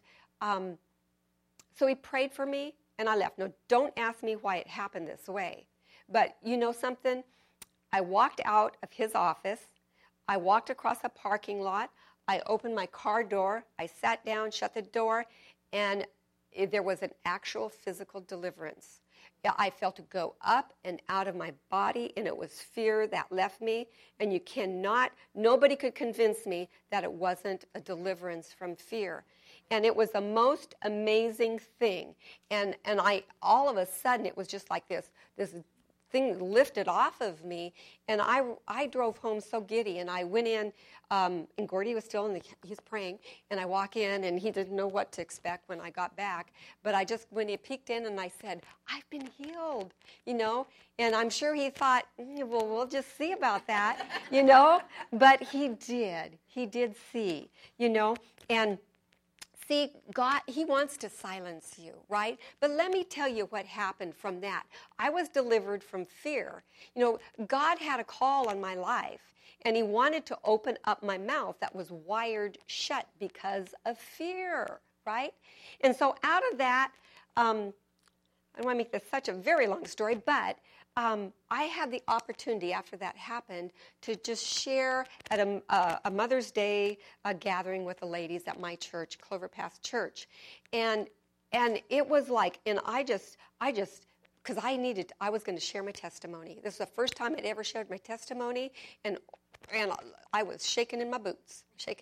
so he prayed for me. And I left. No, don't ask me why it happened this way. But you know something? I walked out of his office. I walked across a parking lot. I opened my car door. I sat down, shut the door, and there was an actual physical deliverance. I felt it go up and out of my body, and it was fear that left me. And nobody could convince me that it wasn't a deliverance from fear. And it was the most amazing thing. And all of a sudden, it was just like this thing lifted off of me. And I drove home so giddy. And I went in, and Gordy was still he's praying. And I walk in, and he didn't know what to expect when I got back. But when he peeked in, and I said, I've been healed, And I'm sure he thought, well, we'll just see about that, But he did. He did see, And see, God, he wants to silence you, right? But let me tell you what happened from that. I was delivered from fear. God had a call on my life, and he wanted to open up my mouth that was wired shut because of fear, right? And so out of that, I don't want to make this such a very long story, but I had the opportunity after that happened to just share at a Mother's Day gathering with the ladies at my church, Clover Pass Church, and it was like, and I just because I was going to share my testimony. This is the first time I'd ever shared my testimony, and I was shaking in my boots,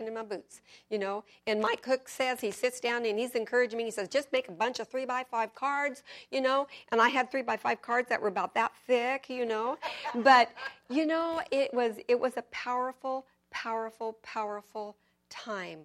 And Mike Cook says, he sits down and he's encouraging me. He says, just make a bunch of 3x5 cards, And I had 3x5 cards that were about that thick, But, it was a powerful, powerful, powerful time.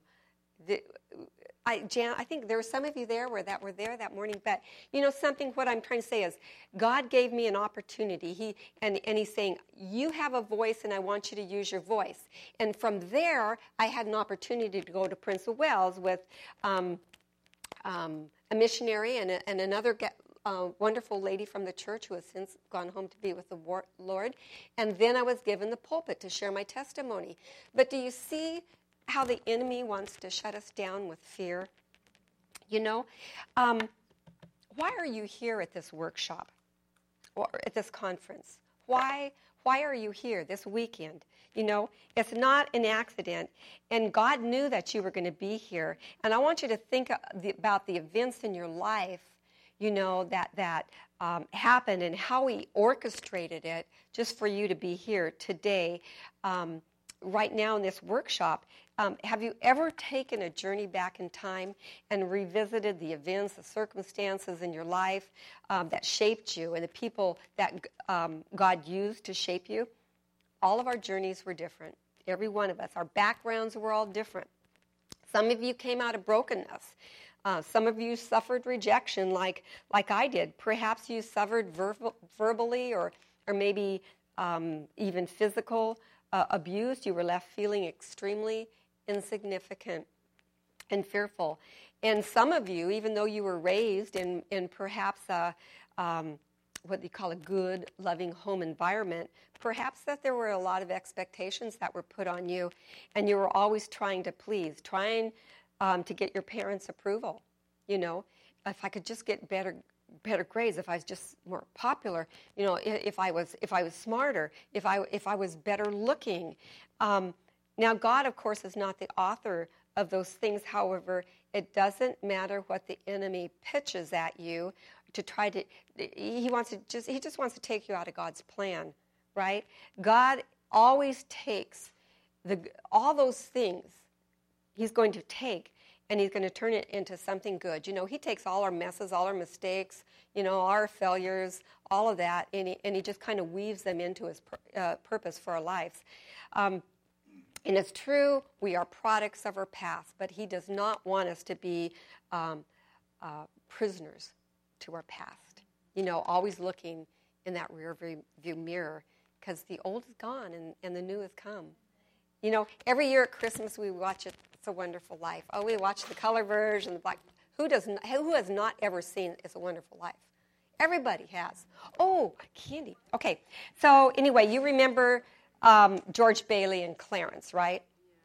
Jan, I think there were some of you there that were there that morning, but something, what I'm trying to say is God gave me an opportunity. He's saying, you have a voice and I want you to use your voice. And from there, I had an opportunity to go to Prince of Wales with a missionary and another wonderful lady from the church who has since gone home to be with the Lord. And then I was given the pulpit to share my testimony. But do you see how the enemy wants to shut us down with fear? why are you here at this workshop or at this conference? Why are you here this weekend? You know, it's not an accident, and God knew that you were going to be here. And I want you to think about the events in your life, you know, that happened and how He orchestrated it just for you to be here today, right now in this workshop. Have you ever taken a journey back in time and revisited the events, the circumstances in your life that shaped you and the people that God used to shape you? All of our journeys were different. Every one of us. Our backgrounds were all different. Some of you came out of brokenness. Some of you suffered rejection like I did. Perhaps you suffered verbally or maybe even physical abuse. You were left feeling extremely insignificant and fearful. And some of you, even though you were raised in perhaps what they call a good, loving home environment, perhaps that there were a lot of expectations that were put on you, and you were always trying to please, trying to get your parents' approval. You know, if I could just get better grades, if I was just more popular, you know, if I was smarter, if I was better looking. Now, God, of course, is not the author of those things. However, it doesn't matter what the enemy pitches at you to try to. He just wants to take you out of God's plan, right? God always takes all those things. He's going to take, and He's going to turn it into something good. You know, He takes all our messes, all our mistakes, you know, our failures, all of that, and He just kind of weaves them into His purpose for our lives. And it's true, we are products of our past, but He does not want us to be prisoners to our past. You know, always looking in that rear view mirror, because the old is gone and the new has come. You know, every year at Christmas we watch It's a Wonderful Life. Oh, we watch the color version, the black. Who has not ever seen It's a Wonderful Life? Everybody has. Oh, candy. Okay, so anyway, you remember George Bailey and Clarence, right?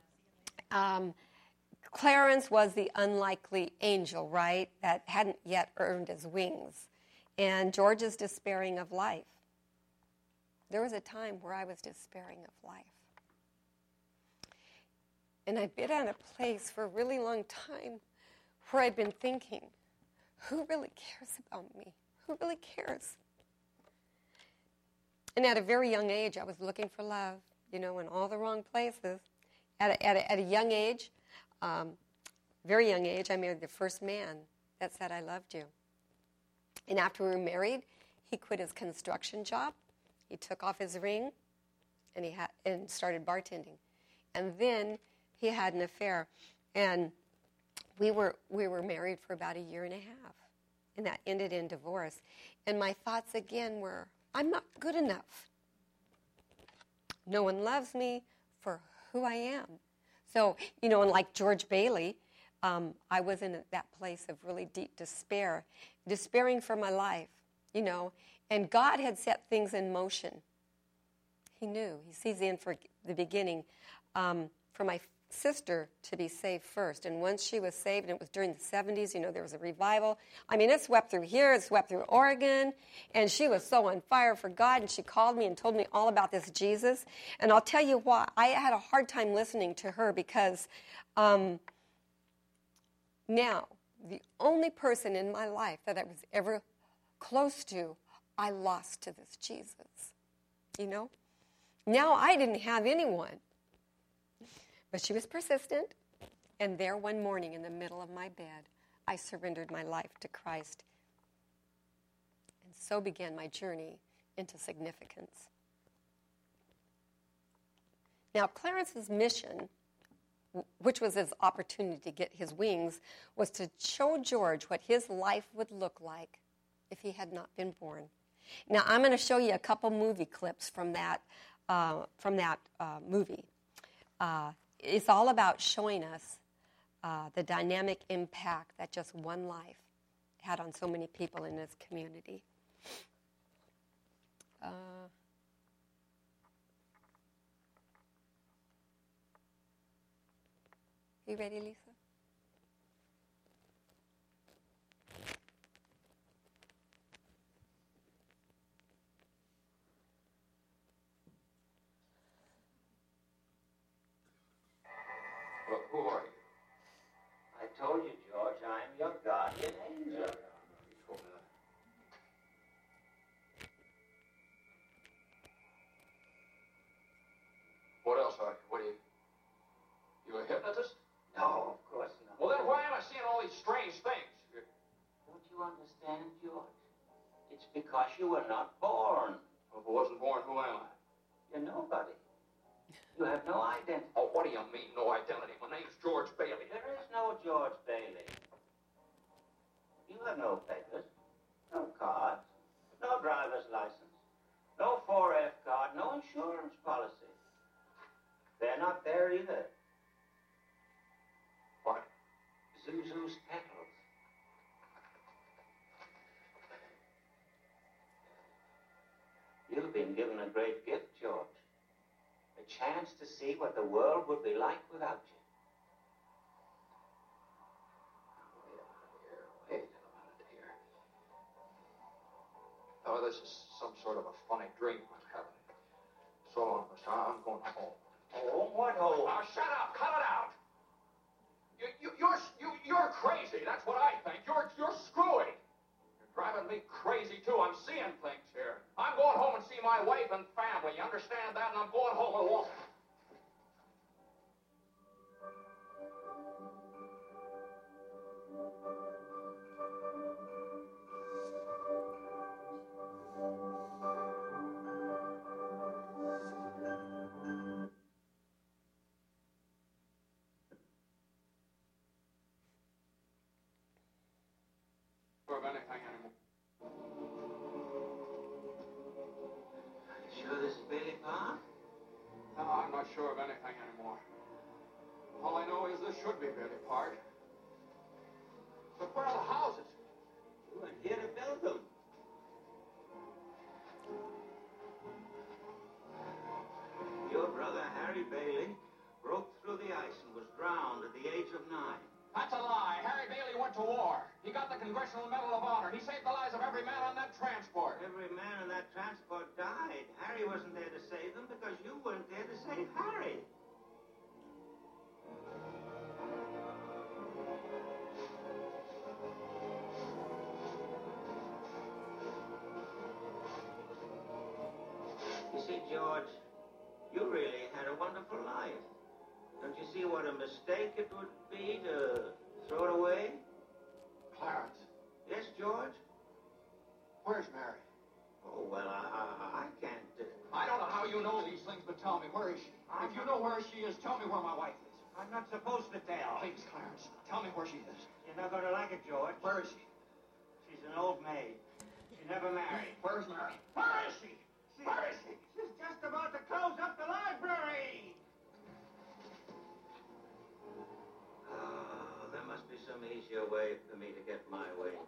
Clarence was the unlikely angel, right, that hadn't yet earned his wings. And George is despairing of life. There was a time where I was despairing of life. And I've been at a place for a really long time where I've been thinking, who really cares about me? Who really cares? And at a very young age, I was looking for love, you know, in all the wrong places. At a young age, very young age, I married the first man that said, I loved you. And after we were married, he quit his construction job. He took off his ring, and started bartending. And then he had an affair. And we were married for about a year and a half. And that ended in divorce. And my thoughts again were, I'm not good enough. No one loves me for who I am. So, you know, and like George Bailey, I was in that place of really deep despair, despairing for my life, you know. And God had set things in motion. He knew. He sees the end for the beginning. For my sister to be saved first. And once she was saved, and it was during the 70s, you know, there was a revival. I mean, it swept through here, it swept through Oregon, and she was so on fire for God, and she called me and told me all about this Jesus. And I'll tell you why. I had a hard time listening to her because now, the only person in my life that I was ever close to, I lost to this Jesus, you know? Now I didn't have anyone. But she was persistent, and there one morning in the middle of my bed, I surrendered my life to Christ. And so began my journey into significance. Now, Clarence's mission, which was his opportunity to get his wings, was to show George what his life would look like if he had not been born. Now, I'm going to show you a couple movie clips from that movie. It's all about showing us the dynamic impact that just one life had on so many people in this community. You ready, Lisa? you were not born. If I wasn't born, who am I? You're nobody. You have no identity. Oh, what do you mean, no identity? My name's George Bailey. There is no George Bailey. You have no papers, no cards, no driver's license, no 4F card, no insurance policy. They're not there either. What? Zuzu's petals. You've been given a great gift, George. A chance to see what the world would be like without you. Wait a minute here. Oh, this is some sort of a funny dream I'm having. So long, mister. I'm going home. Oh, what hole? Now, shut up. Cut it out. You're crazy. That's what I think. You're screwy. You're driving me crazy, too. I'm seeing things here. I'm going home and see my wife and family. You understand that? And I'm going home alone. Of anything anymore. Sure this is Bailey Park? No, I'm not sure of anything anymore. All I know is this should be Bailey Park. But where are the houses? You were here to build them. Your brother, Harry Bailey, broke through the ice and was drowned at the age of 9. That's a lie. Harry Bailey went to war. He got the Congressional Medal of Honor. He saved the lives of every man on that transport. Every man in that transport died. Harry wasn't there to save them because you weren't there to save Harry. You see, George, you really had a wonderful life. Don't you see what a mistake it would be to throw it away? Clarence, Yes, George? where's Mary? Oh, well, I can't... I don't know how you know these things, but tell me, where is she? If you know where she is, tell me where my wife is. I'm not supposed to tell. Please, Clarence, tell me where she is. You're not going to like it, George. Where is she? She's an old maid. She never married. Where's Mary? Where is she? Where is she? She's just about to close up the library. Oh, there must be some easier way for me to get my wings.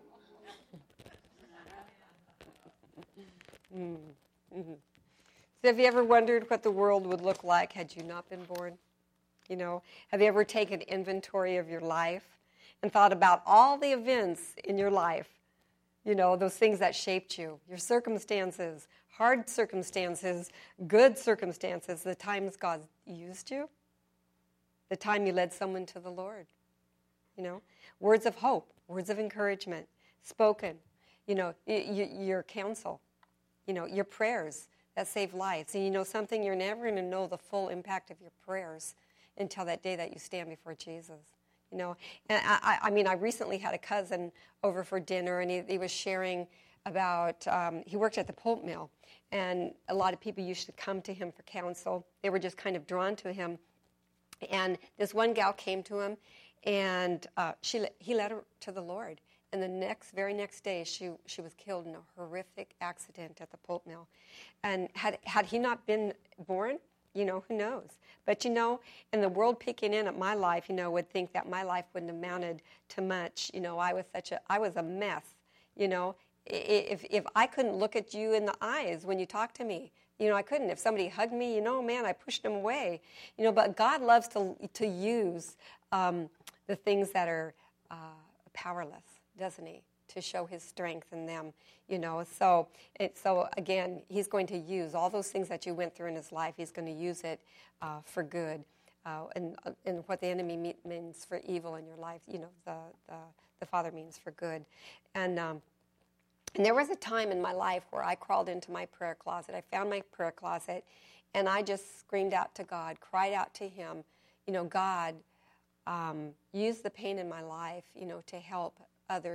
So have you ever wondered what the world would look like had you not been born? You know, have you ever taken inventory of your life and thought about all the events in your life? You know, those things that shaped you, your circumstances, hard circumstances, good circumstances, the times God used you, the time you led someone to the Lord. You know, words of hope, words of encouragement, spoken, you know, your counsel, you know, your prayers that save lives. And you know something, you're never going to know the full impact of your prayers until that day that you stand before Jesus. You know, and I mean, I recently had a cousin over for dinner, and he was sharing about, he worked at the pulp mill, and a lot of people used to come to him for counsel. They were just kind of drawn to him. And this one gal came to him, and he led her to the Lord. And the very next day, she was killed in a horrific accident at the pulp mill. And had he not been born, you know, who knows? But, you know, in the world peeking in at my life, you know, would think that my life wouldn't have amounted to much. You know, I was a mess, you know. If I couldn't look at you in the eyes when you talked to me, you know, I couldn't. If somebody hugged me, you know, man, I pushed them away. You know, but God loves to use the things that are powerless, doesn't he? To show his strength in them, you know. So again, he's going to use all those things that you went through in his life. He's going to use it for good, and what the enemy means for evil in your life, you know, the Father means for good. And there was a time in my life where I crawled into my prayer closet. I found my prayer closet, and I just screamed out to God, cried out to him, you know, God, use the pain in my life, you know, to help others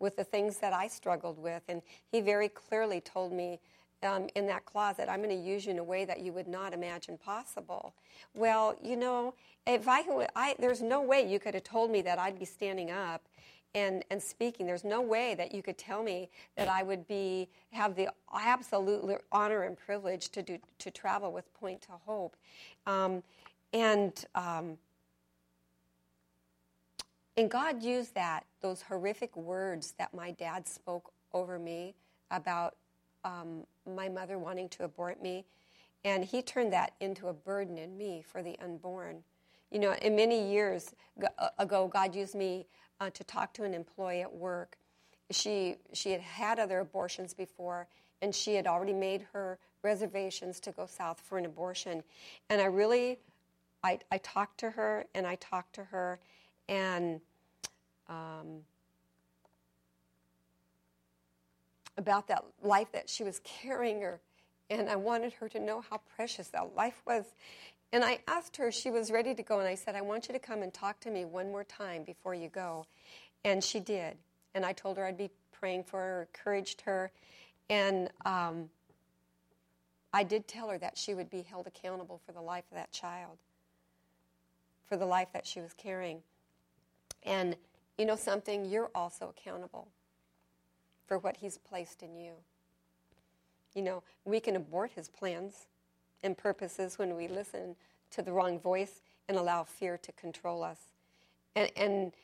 with the things that I struggled with. And he very clearly told me in that closet, I'm going to use you in a way that you would not imagine possible. Well, you know, if there's no way you could have told me that I'd be standing up and speaking. There's no way that you could tell me that I would have the absolute honor and privilege to travel with Point to Hope. And God used those horrific words that my dad spoke over me about my mother wanting to abort me, and he turned that into a burden in me for the unborn. You know, in many years ago, God used me to talk to an employee at work. She had other abortions before, and she had already made her reservations to go south for an abortion. And I talked to her, and about that life that she was carrying her, and I wanted her to know how precious that life was. And I asked her, she was ready to go, and I said, I want you to come and talk to me one more time before you go. And she did. And I told her I'd be praying for her, encouraged her, and I did tell her that she would be held accountable for the life of that child, for the life that she was carrying. And you know something? You're also accountable for what he's placed in you. You know, we can abort his plans and purposes when we listen to the wrong voice and allow fear to control us. And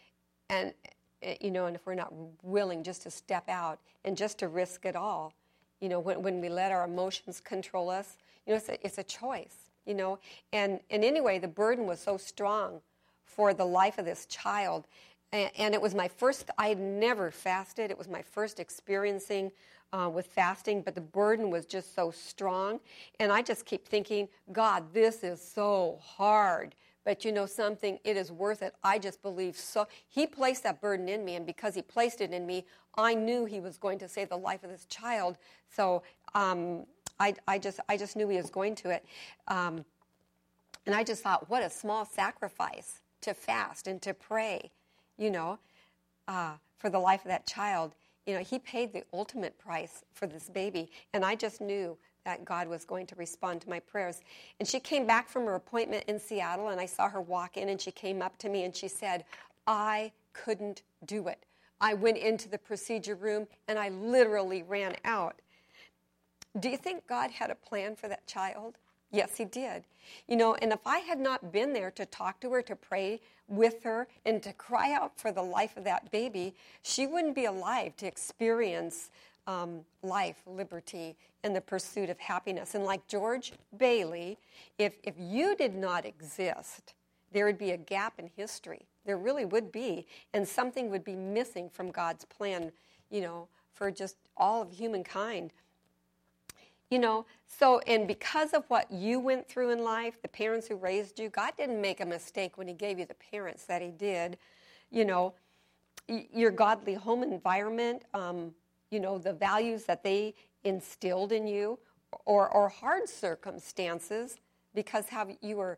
you know, and if we're not willing just to step out and just to risk it all, you know, when we let our emotions control us, you know, it's a choice, you know. And anyway, the burden was so strong for the life of this child. And it was my first, I had never fasted. It was my first experiencing with fasting, but the burden was just so strong. And I just keep thinking, God, this is so hard. But you know something, it is worth it. I just believe so. He placed that burden in me, and because he placed it in me, I knew he was going to save the life of this child. So I just knew he was going to it. And I just thought, what a small sacrifice to fast and to pray. You know, for the life of that child. You know, he paid the ultimate price for this baby, and I just knew that God was going to respond to my prayers. And she came back from her appointment in Seattle, and I saw her walk in, and she came up to me, and she said, I couldn't do it. I went into the procedure room, and I literally ran out. Do you think God had a plan for that child? Yes, he did. You know, and if I had not been there to talk to her, to pray with her, and to cry out for the life of that baby, she wouldn't be alive to experience life, liberty, and the pursuit of happiness. And like George Bailey, if you did not exist, there would be a gap in history. There really would be. And something would be missing from God's plan, you know, for just all of humankind. You know, so, and because of what you went through in life, the parents who raised you, God didn't make a mistake when he gave you the parents that he did. You know, your godly home environment, you know, the values that they instilled in you, or hard circumstances, because how you were,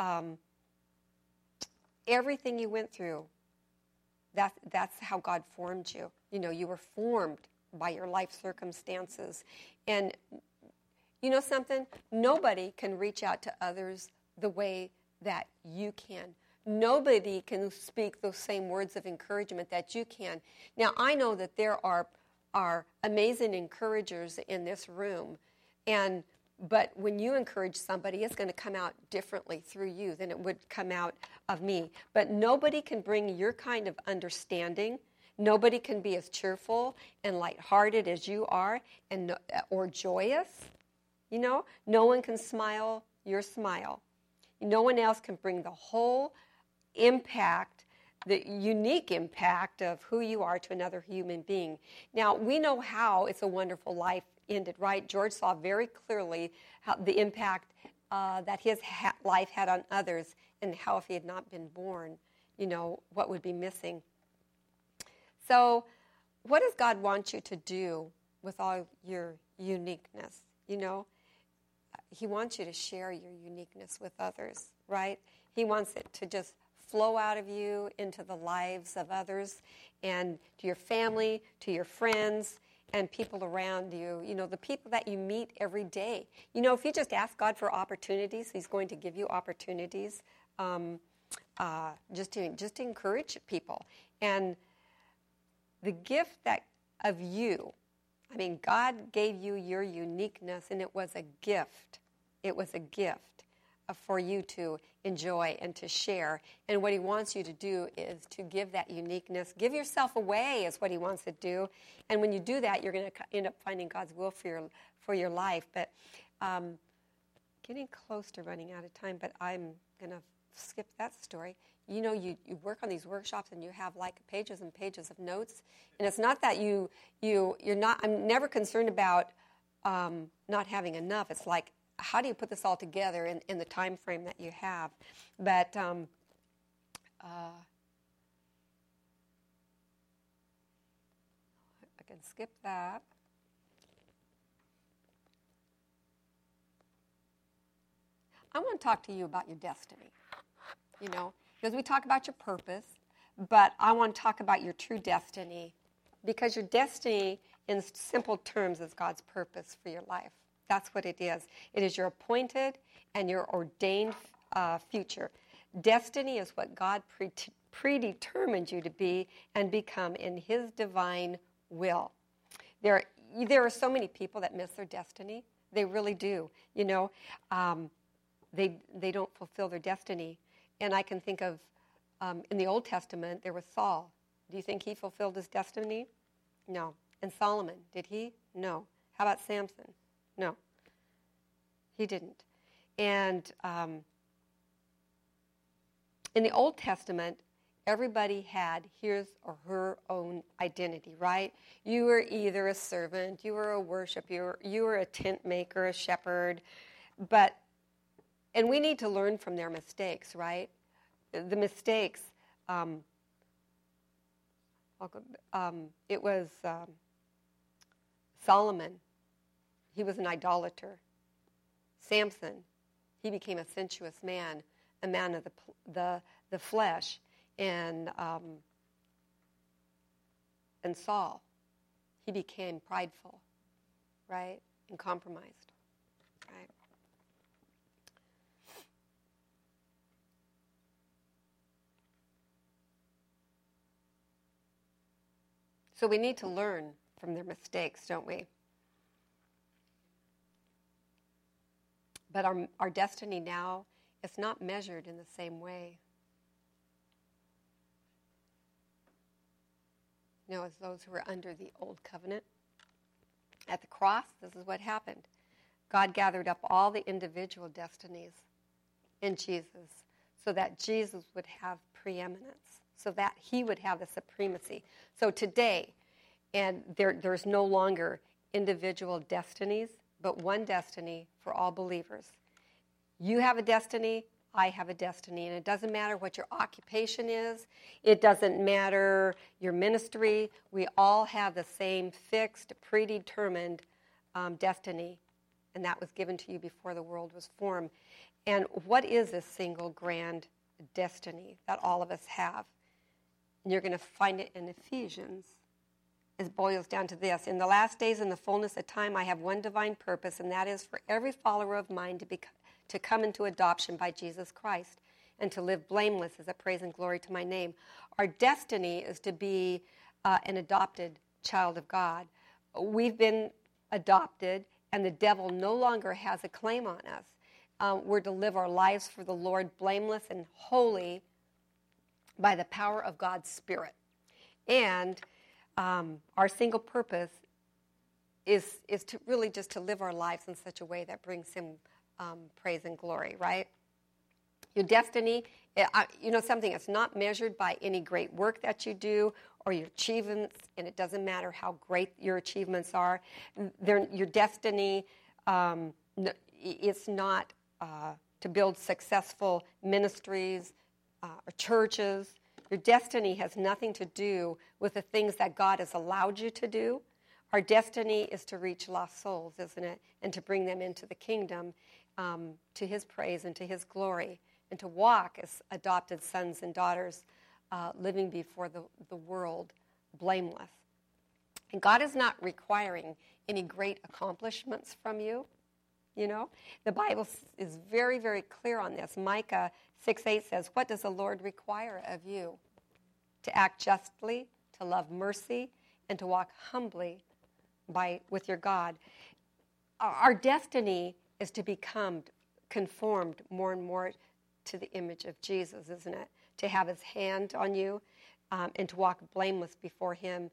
everything you went through, that's how God formed you. You know, you were formed by your life circumstances. And you know something? Nobody can reach out to others the way that you can. Nobody can speak those same words of encouragement that you can. Now, I know that there are amazing encouragers in this room, but when you encourage somebody, it's going to come out differently through you than it would come out of me. But nobody can bring your kind of understanding. Nobody can be as cheerful and lighthearted as you are, or joyous. You know, no one can smile your smile. No one else can bring the whole impact, the unique impact of who you are to another human being. Now, we know how It's a Wonderful Life ended, right? George saw very clearly how the impact that his life had on others, and how if he had not been born, you know, what would be missing. So what does God want you to do with all your uniqueness? You know, he wants you to share your uniqueness with others, right? He wants it to just flow out of you into the lives of others and to your family, to your friends, and people around you, the people that you meet every day. If you just ask God for opportunities, He's going to give you opportunities just to encourage people. And the gift of you, God gave you your uniqueness, and it was a gift. It was a gift for you to enjoy and to share. And what He wants you to do is to give that uniqueness. Give yourself away is what He wants to do. And when you do that, you're going to end up finding God's will for your life. But getting close to running out of time, but I'm going to skip that story. You work on these workshops and you have like pages and pages of notes. And it's not that you're not, I'm never concerned about not having enough. It's like, how do you put this all together in the time frame that you have? But I can skip that. I want to talk to you about your destiny, because we talk about your purpose, but I want to talk about your true destiny, because your destiny, in simple terms, is God's purpose for your life. That's what it is. It is your appointed and your ordained future. Destiny is what God predetermined you to be and become in His divine will. There are so many people that miss their destiny. They really do. They don't fulfill their destiny. And I can think of, in the Old Testament, there was Saul. Do you think he fulfilled his destiny? No. And Solomon, did he? No. How about Samson? No, he didn't. And in the Old Testament, everybody had his or her own identity, right? You were either a servant, you were a worshiper, you were a tent maker, a shepherd. And we need to learn from their mistakes, right? The mistakes, it was Solomon. He was an idolater. Samson, he became a sensuous man, a man of the flesh. And Saul, he became prideful, right? And compromised, right? So we need to learn from their mistakes, don't we? But our destiny now is not measured in the same way. As those who were under the old covenant. At the cross, this is what happened. God gathered up all the individual destinies in Jesus so that Jesus would have preeminence, so that He would have the supremacy. So today, and there's no longer individual destinies, but one destiny for all believers. You have a destiny, I have a destiny, and it doesn't matter what your occupation is. It doesn't matter your ministry. We all have the same fixed, predetermined destiny, and that was given to you before the world was formed. And what is this single grand destiny that all of us have? And you're going to find it in Ephesians. It boils down to this. In the last days, in the fullness of time, I have one divine purpose, and that is for every follower of mine to come into adoption by Jesus Christ and to live blameless as a praise and glory to my name. Our destiny is to be an adopted child of God. We've been adopted, and the devil no longer has a claim on us. We're to live our lives for the Lord blameless and holy by the power of God's Spirit. And our single purpose is to really just to live our lives in such a way that brings Him praise and glory, right? Your destiny, something that's not measured by any great work that you do or your achievements, and it doesn't matter how great your achievements are. Your destiny, it's not to build successful ministries or churches. Your destiny has nothing to do with the things that God has allowed you to do. Our destiny is to reach lost souls, isn't it? And to bring them into the kingdom, to His praise and to His glory. and to walk as adopted sons and daughters, living before the world blameless. And God is not requiring any great accomplishments from you. You know, the Bible is very, very clear on this. Micah 6:8 says, "What does the Lord require of you? To act justly, to love mercy, and to walk humbly with your God." Our destiny is to become conformed more and more to the image of Jesus, isn't it? To have his hand on you and to walk blameless before him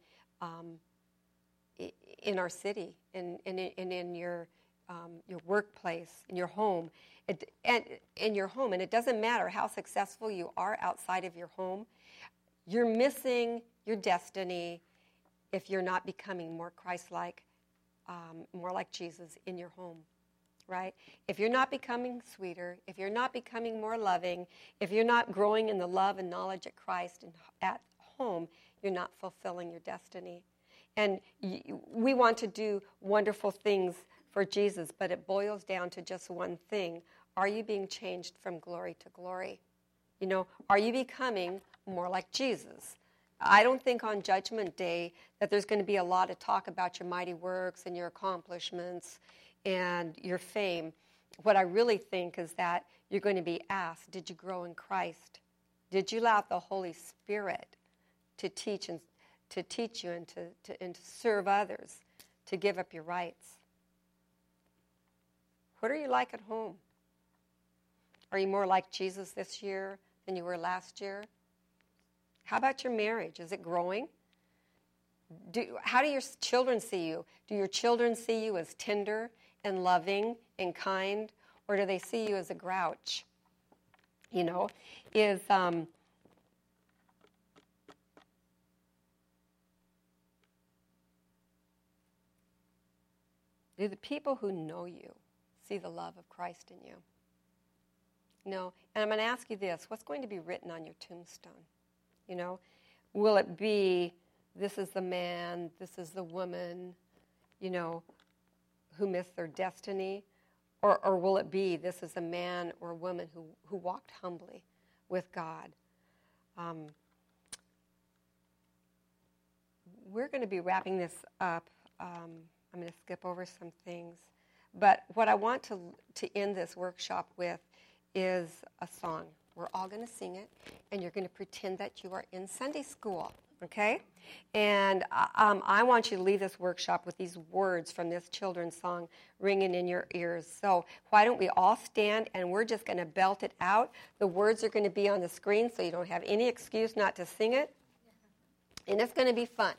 in our city, and in your workplace, in your home, and it doesn't matter how successful you are outside of your home. You're missing your destiny if you're not becoming more Christ-like, more like Jesus in your home, right? If you're not becoming sweeter, if you're not becoming more loving, if you're not growing in the love and knowledge of Christ at home, you're not fulfilling your destiny. And we want to do wonderful things for Jesus, but it boils down to just one thing. Are you being changed from glory to glory? You know, are you becoming more like Jesus? I don't think on Judgment Day that there's going to be a lot of talk about your mighty works and your accomplishments and your fame. What I really think is that you're going to be asked, did you grow in Christ? Did you allow the Holy Spirit to teach you and to serve others, to give up your rights? What are you like at home? Are you more like Jesus this year than you were last year? How about your marriage? Is it growing? How do your children see you? Do your children see you as tender and loving and kind, or do they see you as a grouch? You know, do the people who know you see the love of Christ in you? No. And I'm going to ask you this. What's going to be written on your tombstone? You know, will it be, this is the man, this is the woman, you know, who missed their destiny? Or will it be, this is a man or a woman who walked humbly with God? We're going to be wrapping this up. I'm going to skip over some things. But what I want to end this workshop with is a song. We're all going to sing it, and you're going to pretend that you are in Sunday school, okay? And I want you to leave this workshop with these words from this children's song ringing in your ears. So why don't we all stand, and we're just going to belt it out. The words are going to be on the screen, so you don't have any excuse not to sing it. And it's going to be fun.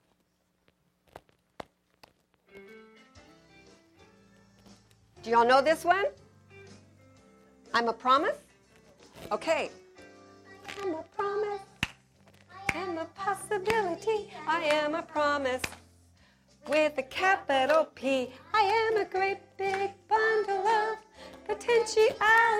Do y'all know this one? I'm a promise? Okay. I'm a promise. I am a possibility. I am a promise. With a capital P. I am a great big bundle of potentiality.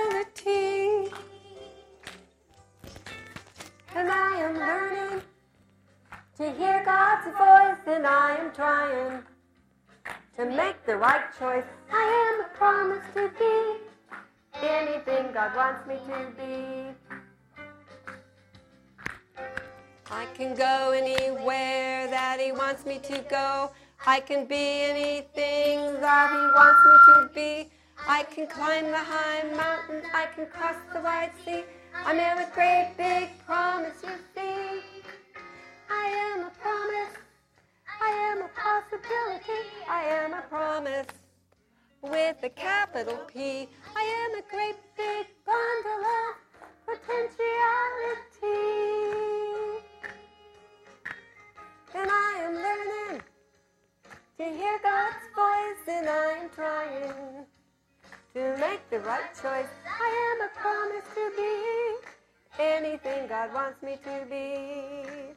And I am learning to hear God's voice, and I am trying to make the right choice. I am a promise to be anything God wants me to be. I can go anywhere that He wants me to go. I can be anything that He wants me to be. I can climb the high mountain. I can cross the wide sea. I am a great big promise, you see. I am a promise. I am a possibility. I am a promise. With a capital P. I am a great big bundle of potentiality. And I am learning to hear God's voice, and I am trying to make the right choice. I am a promise to be anything God wants me to be.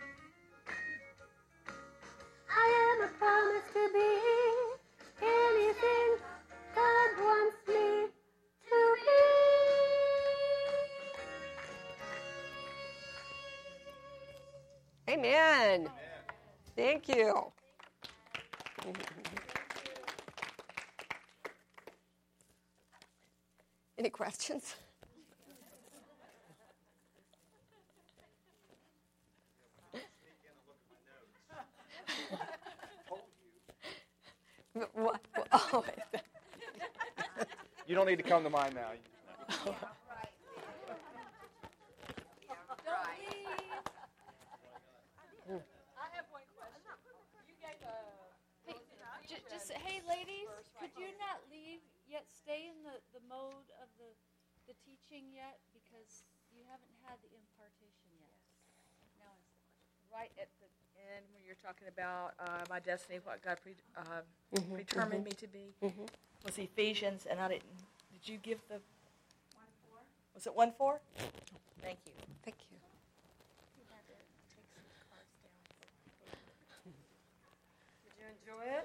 I am a promise to be anything God wants me to be. Amen. Thank you. Any questions? You don't need to come to mine now. Don't leave. I have one question. You guys, hey, ladies, could you not leave yet? Stay in the mode of the teaching yet, because you haven't had the impartation yet. Now it's the question. Right at the end, when you're talking about my destiny, what God predetermined me to be, was Ephesians, and I didn't. Did you give the 1:4? Was it 1:4? Thank you. Thank you. Did you enjoy it?